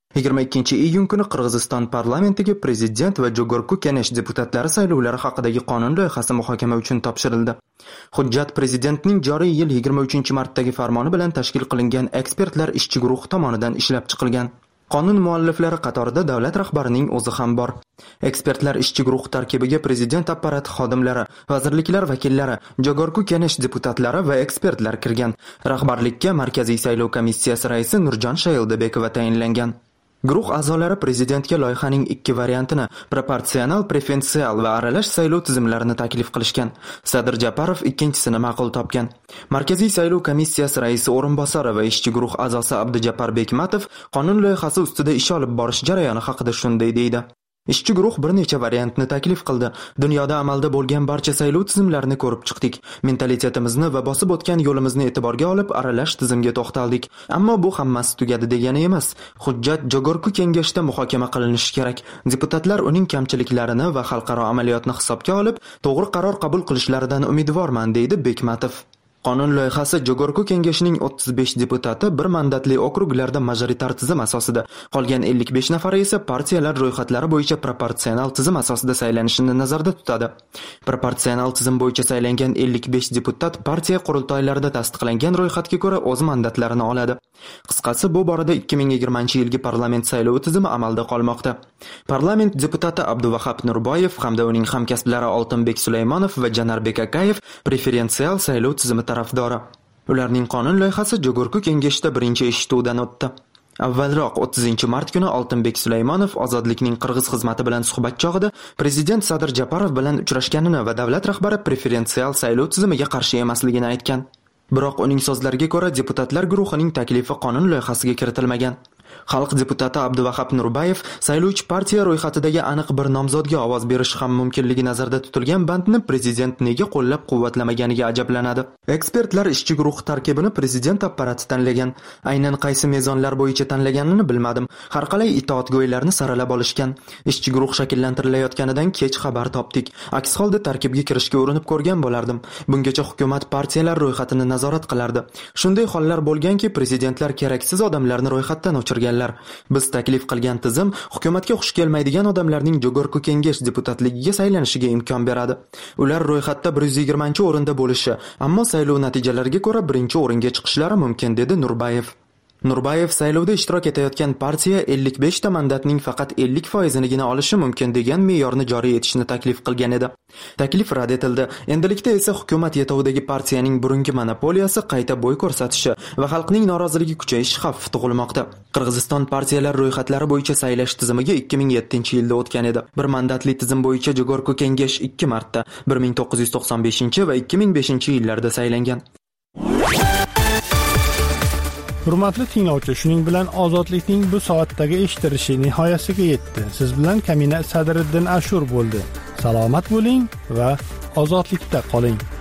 22-iyun kuni Qirg'iziston parlamentiga prezident va Jogorku Kenesh deputatlari saylovlari haqidagi qonun loyihasi muhokama uchun topshirildi. Hujjat prezidentning joriy yil 23-martdagi farmoni bilan tashkil qilingan ekspertlar ishchi guruhi tomonidan ishlab chiqilgan. Qonun mualliflari qatorida davlat rahbarining o'zi ham bor. Ekspertlar ishchi guruh tarkibiga prezident apparati xodimlari, vazirliklar vakillari, Jogorku Kenesh deputatlari va ekspertlar kirgan. Rahbarlikka Markaziy saylov komissiyasi raisi Nurjon Shayildabekova tayinlangan. Guruh a'zolari prezidentga loyihaning ikki variantini, proporsional, preferensial va aralash saylov tizimlarini taklif qilishgan. Sadir Japarov ikkinchisini ma'qul topgan. Markaziy saylov komissiyasi raisi o'rinbosari va ishchi guruh a'zosi Abdujabbar Bekmatov qonun loyihasi ustida ish olib borish jarayoni haqida shunday deydi. Ishchi guruh bir necha variantni taklif qildi. Dunyoda amalda bo'lgan barcha saylov tizimlarini ko'rib chiqdik. Mentalitetimizni va bosib o'tgan yo'limizni e'tiborga olib aralash tizimga to'xtaldik. Ammo bu hammasi tugadi degani emas. Hujjat Jogorku kengashda muhokama qilinishi kerak. Deputatlar uning kamchiliklarini va xalqaro amaliyotni hisobga olib, to'g'ri qaror qabul qilishlaridan umidvorman, deydi Bekmatov. Qonun loyihasi Jogorku kengashining 35 deputati bir mandatli okruglarda majoritar tizim asosida, qolgan 55 nafari esa partiyalar ro'yxatlari bo'yicha proporsional tizim asosida saylanishini nazarda tutadi. Proporsional tizim bo'yicha saylangan 55 deputat partiya qurultoylarida tasdiqlangan ro'yxatga ko'ra o'z mandatlarini oladi. Qisqasi, bu borada 2020-yilgi parlament saylovi tizimi amalda qolmoqda. Parlament deputati Abduvahab Nurboyev hamda uning hamkasblari Oltinbek Sulaymonov va Janarbek Akayev preferensial saylov tizimi tarafdori. Ularning qonun loyihasi Jogorku kengashida birinchi eshituvdan o'tdi. Avvalroq 30-mart kuni Oltinbek Sulaymonov Ozodlikning qirg'iz xizmati bilan suhbat chog'ida prezident Sadir Japarov bilan uchrashganini va davlat rahbari preferensial saylov tizimiga qarshi emasligini aytgan. Biroq uning so'zlariga ko'ra deputatlar guruhining taklifi qonun loyihasiga kiritilmagan. Xalq deputati Abduvahab Nurbayev saylovchi partiya ro'yxatidagi aniq bir nomzodga ovoz berish ham mumkinligi nazarda tutilgan bandni prezident nega qo'llab-quvvatlamaganiga ajablanadi. Ekspertlar ishchi guruh tarkibini prezident apparati tanlagan. Aynan qaysi mezonlar bo'yicha tanlaganini bilmadim. Har qalay itoatgo'ylarni saralab olishgan. Ishchi guruh shakllantirilayotganidan kech xabar topdik. Aks holda tarkibga kirishga urinib ko'rgan bo'lardim. Bungacha hukumat partiyalar ro'yxatini nazorat qilardi. Shunday hollar bo'lganki, prezidentlar keraksiz odamlarni ro'yxatdan o'chirganlar. Biz taklif qilgan tizim hukumatga xush kelmaydigan odamlarning Jogorku kengash deputatligiga saylanishiga imkon beradi. Ular ro'yxatda 120-o'rinda bo'lishi, ammo saylov natijalariga ko'ra 1-o'ringa chiqishlari mumkin, dedi Nurbayev. Nurbayev saylovda ishtirok etayotgan partiya 55 ta mandatning faqat 50%nigina olishi mumkin degan me'yorni joriy etishni taklif qilgan edi. Taklif rad etildi. Endilikda esa hukumat yetovidagi partiyaning burungi monopoliyasi qayta bo'y ko'rsatishi va xalqning noroziligi kuchayishi xavfi tug'ilmoqda. Qirg'iziston partiyalar ro'yxatlari bo'yicha saylash tizimiga 2007-yilda o'tgan edi. Bir mandatli tizim bo'yicha Jogorku kengash 2 marta 1995 va 2005-yillarda saylangan. Hurmatli tinglovchi, shuning bilan ozodlikning bu soatdagi eshitilishi nihoyasiga yetdi. Siz bilan Kamina Sadriddin Ashur bo'ldi. Salomat bo'ling va ozodlikda qoling.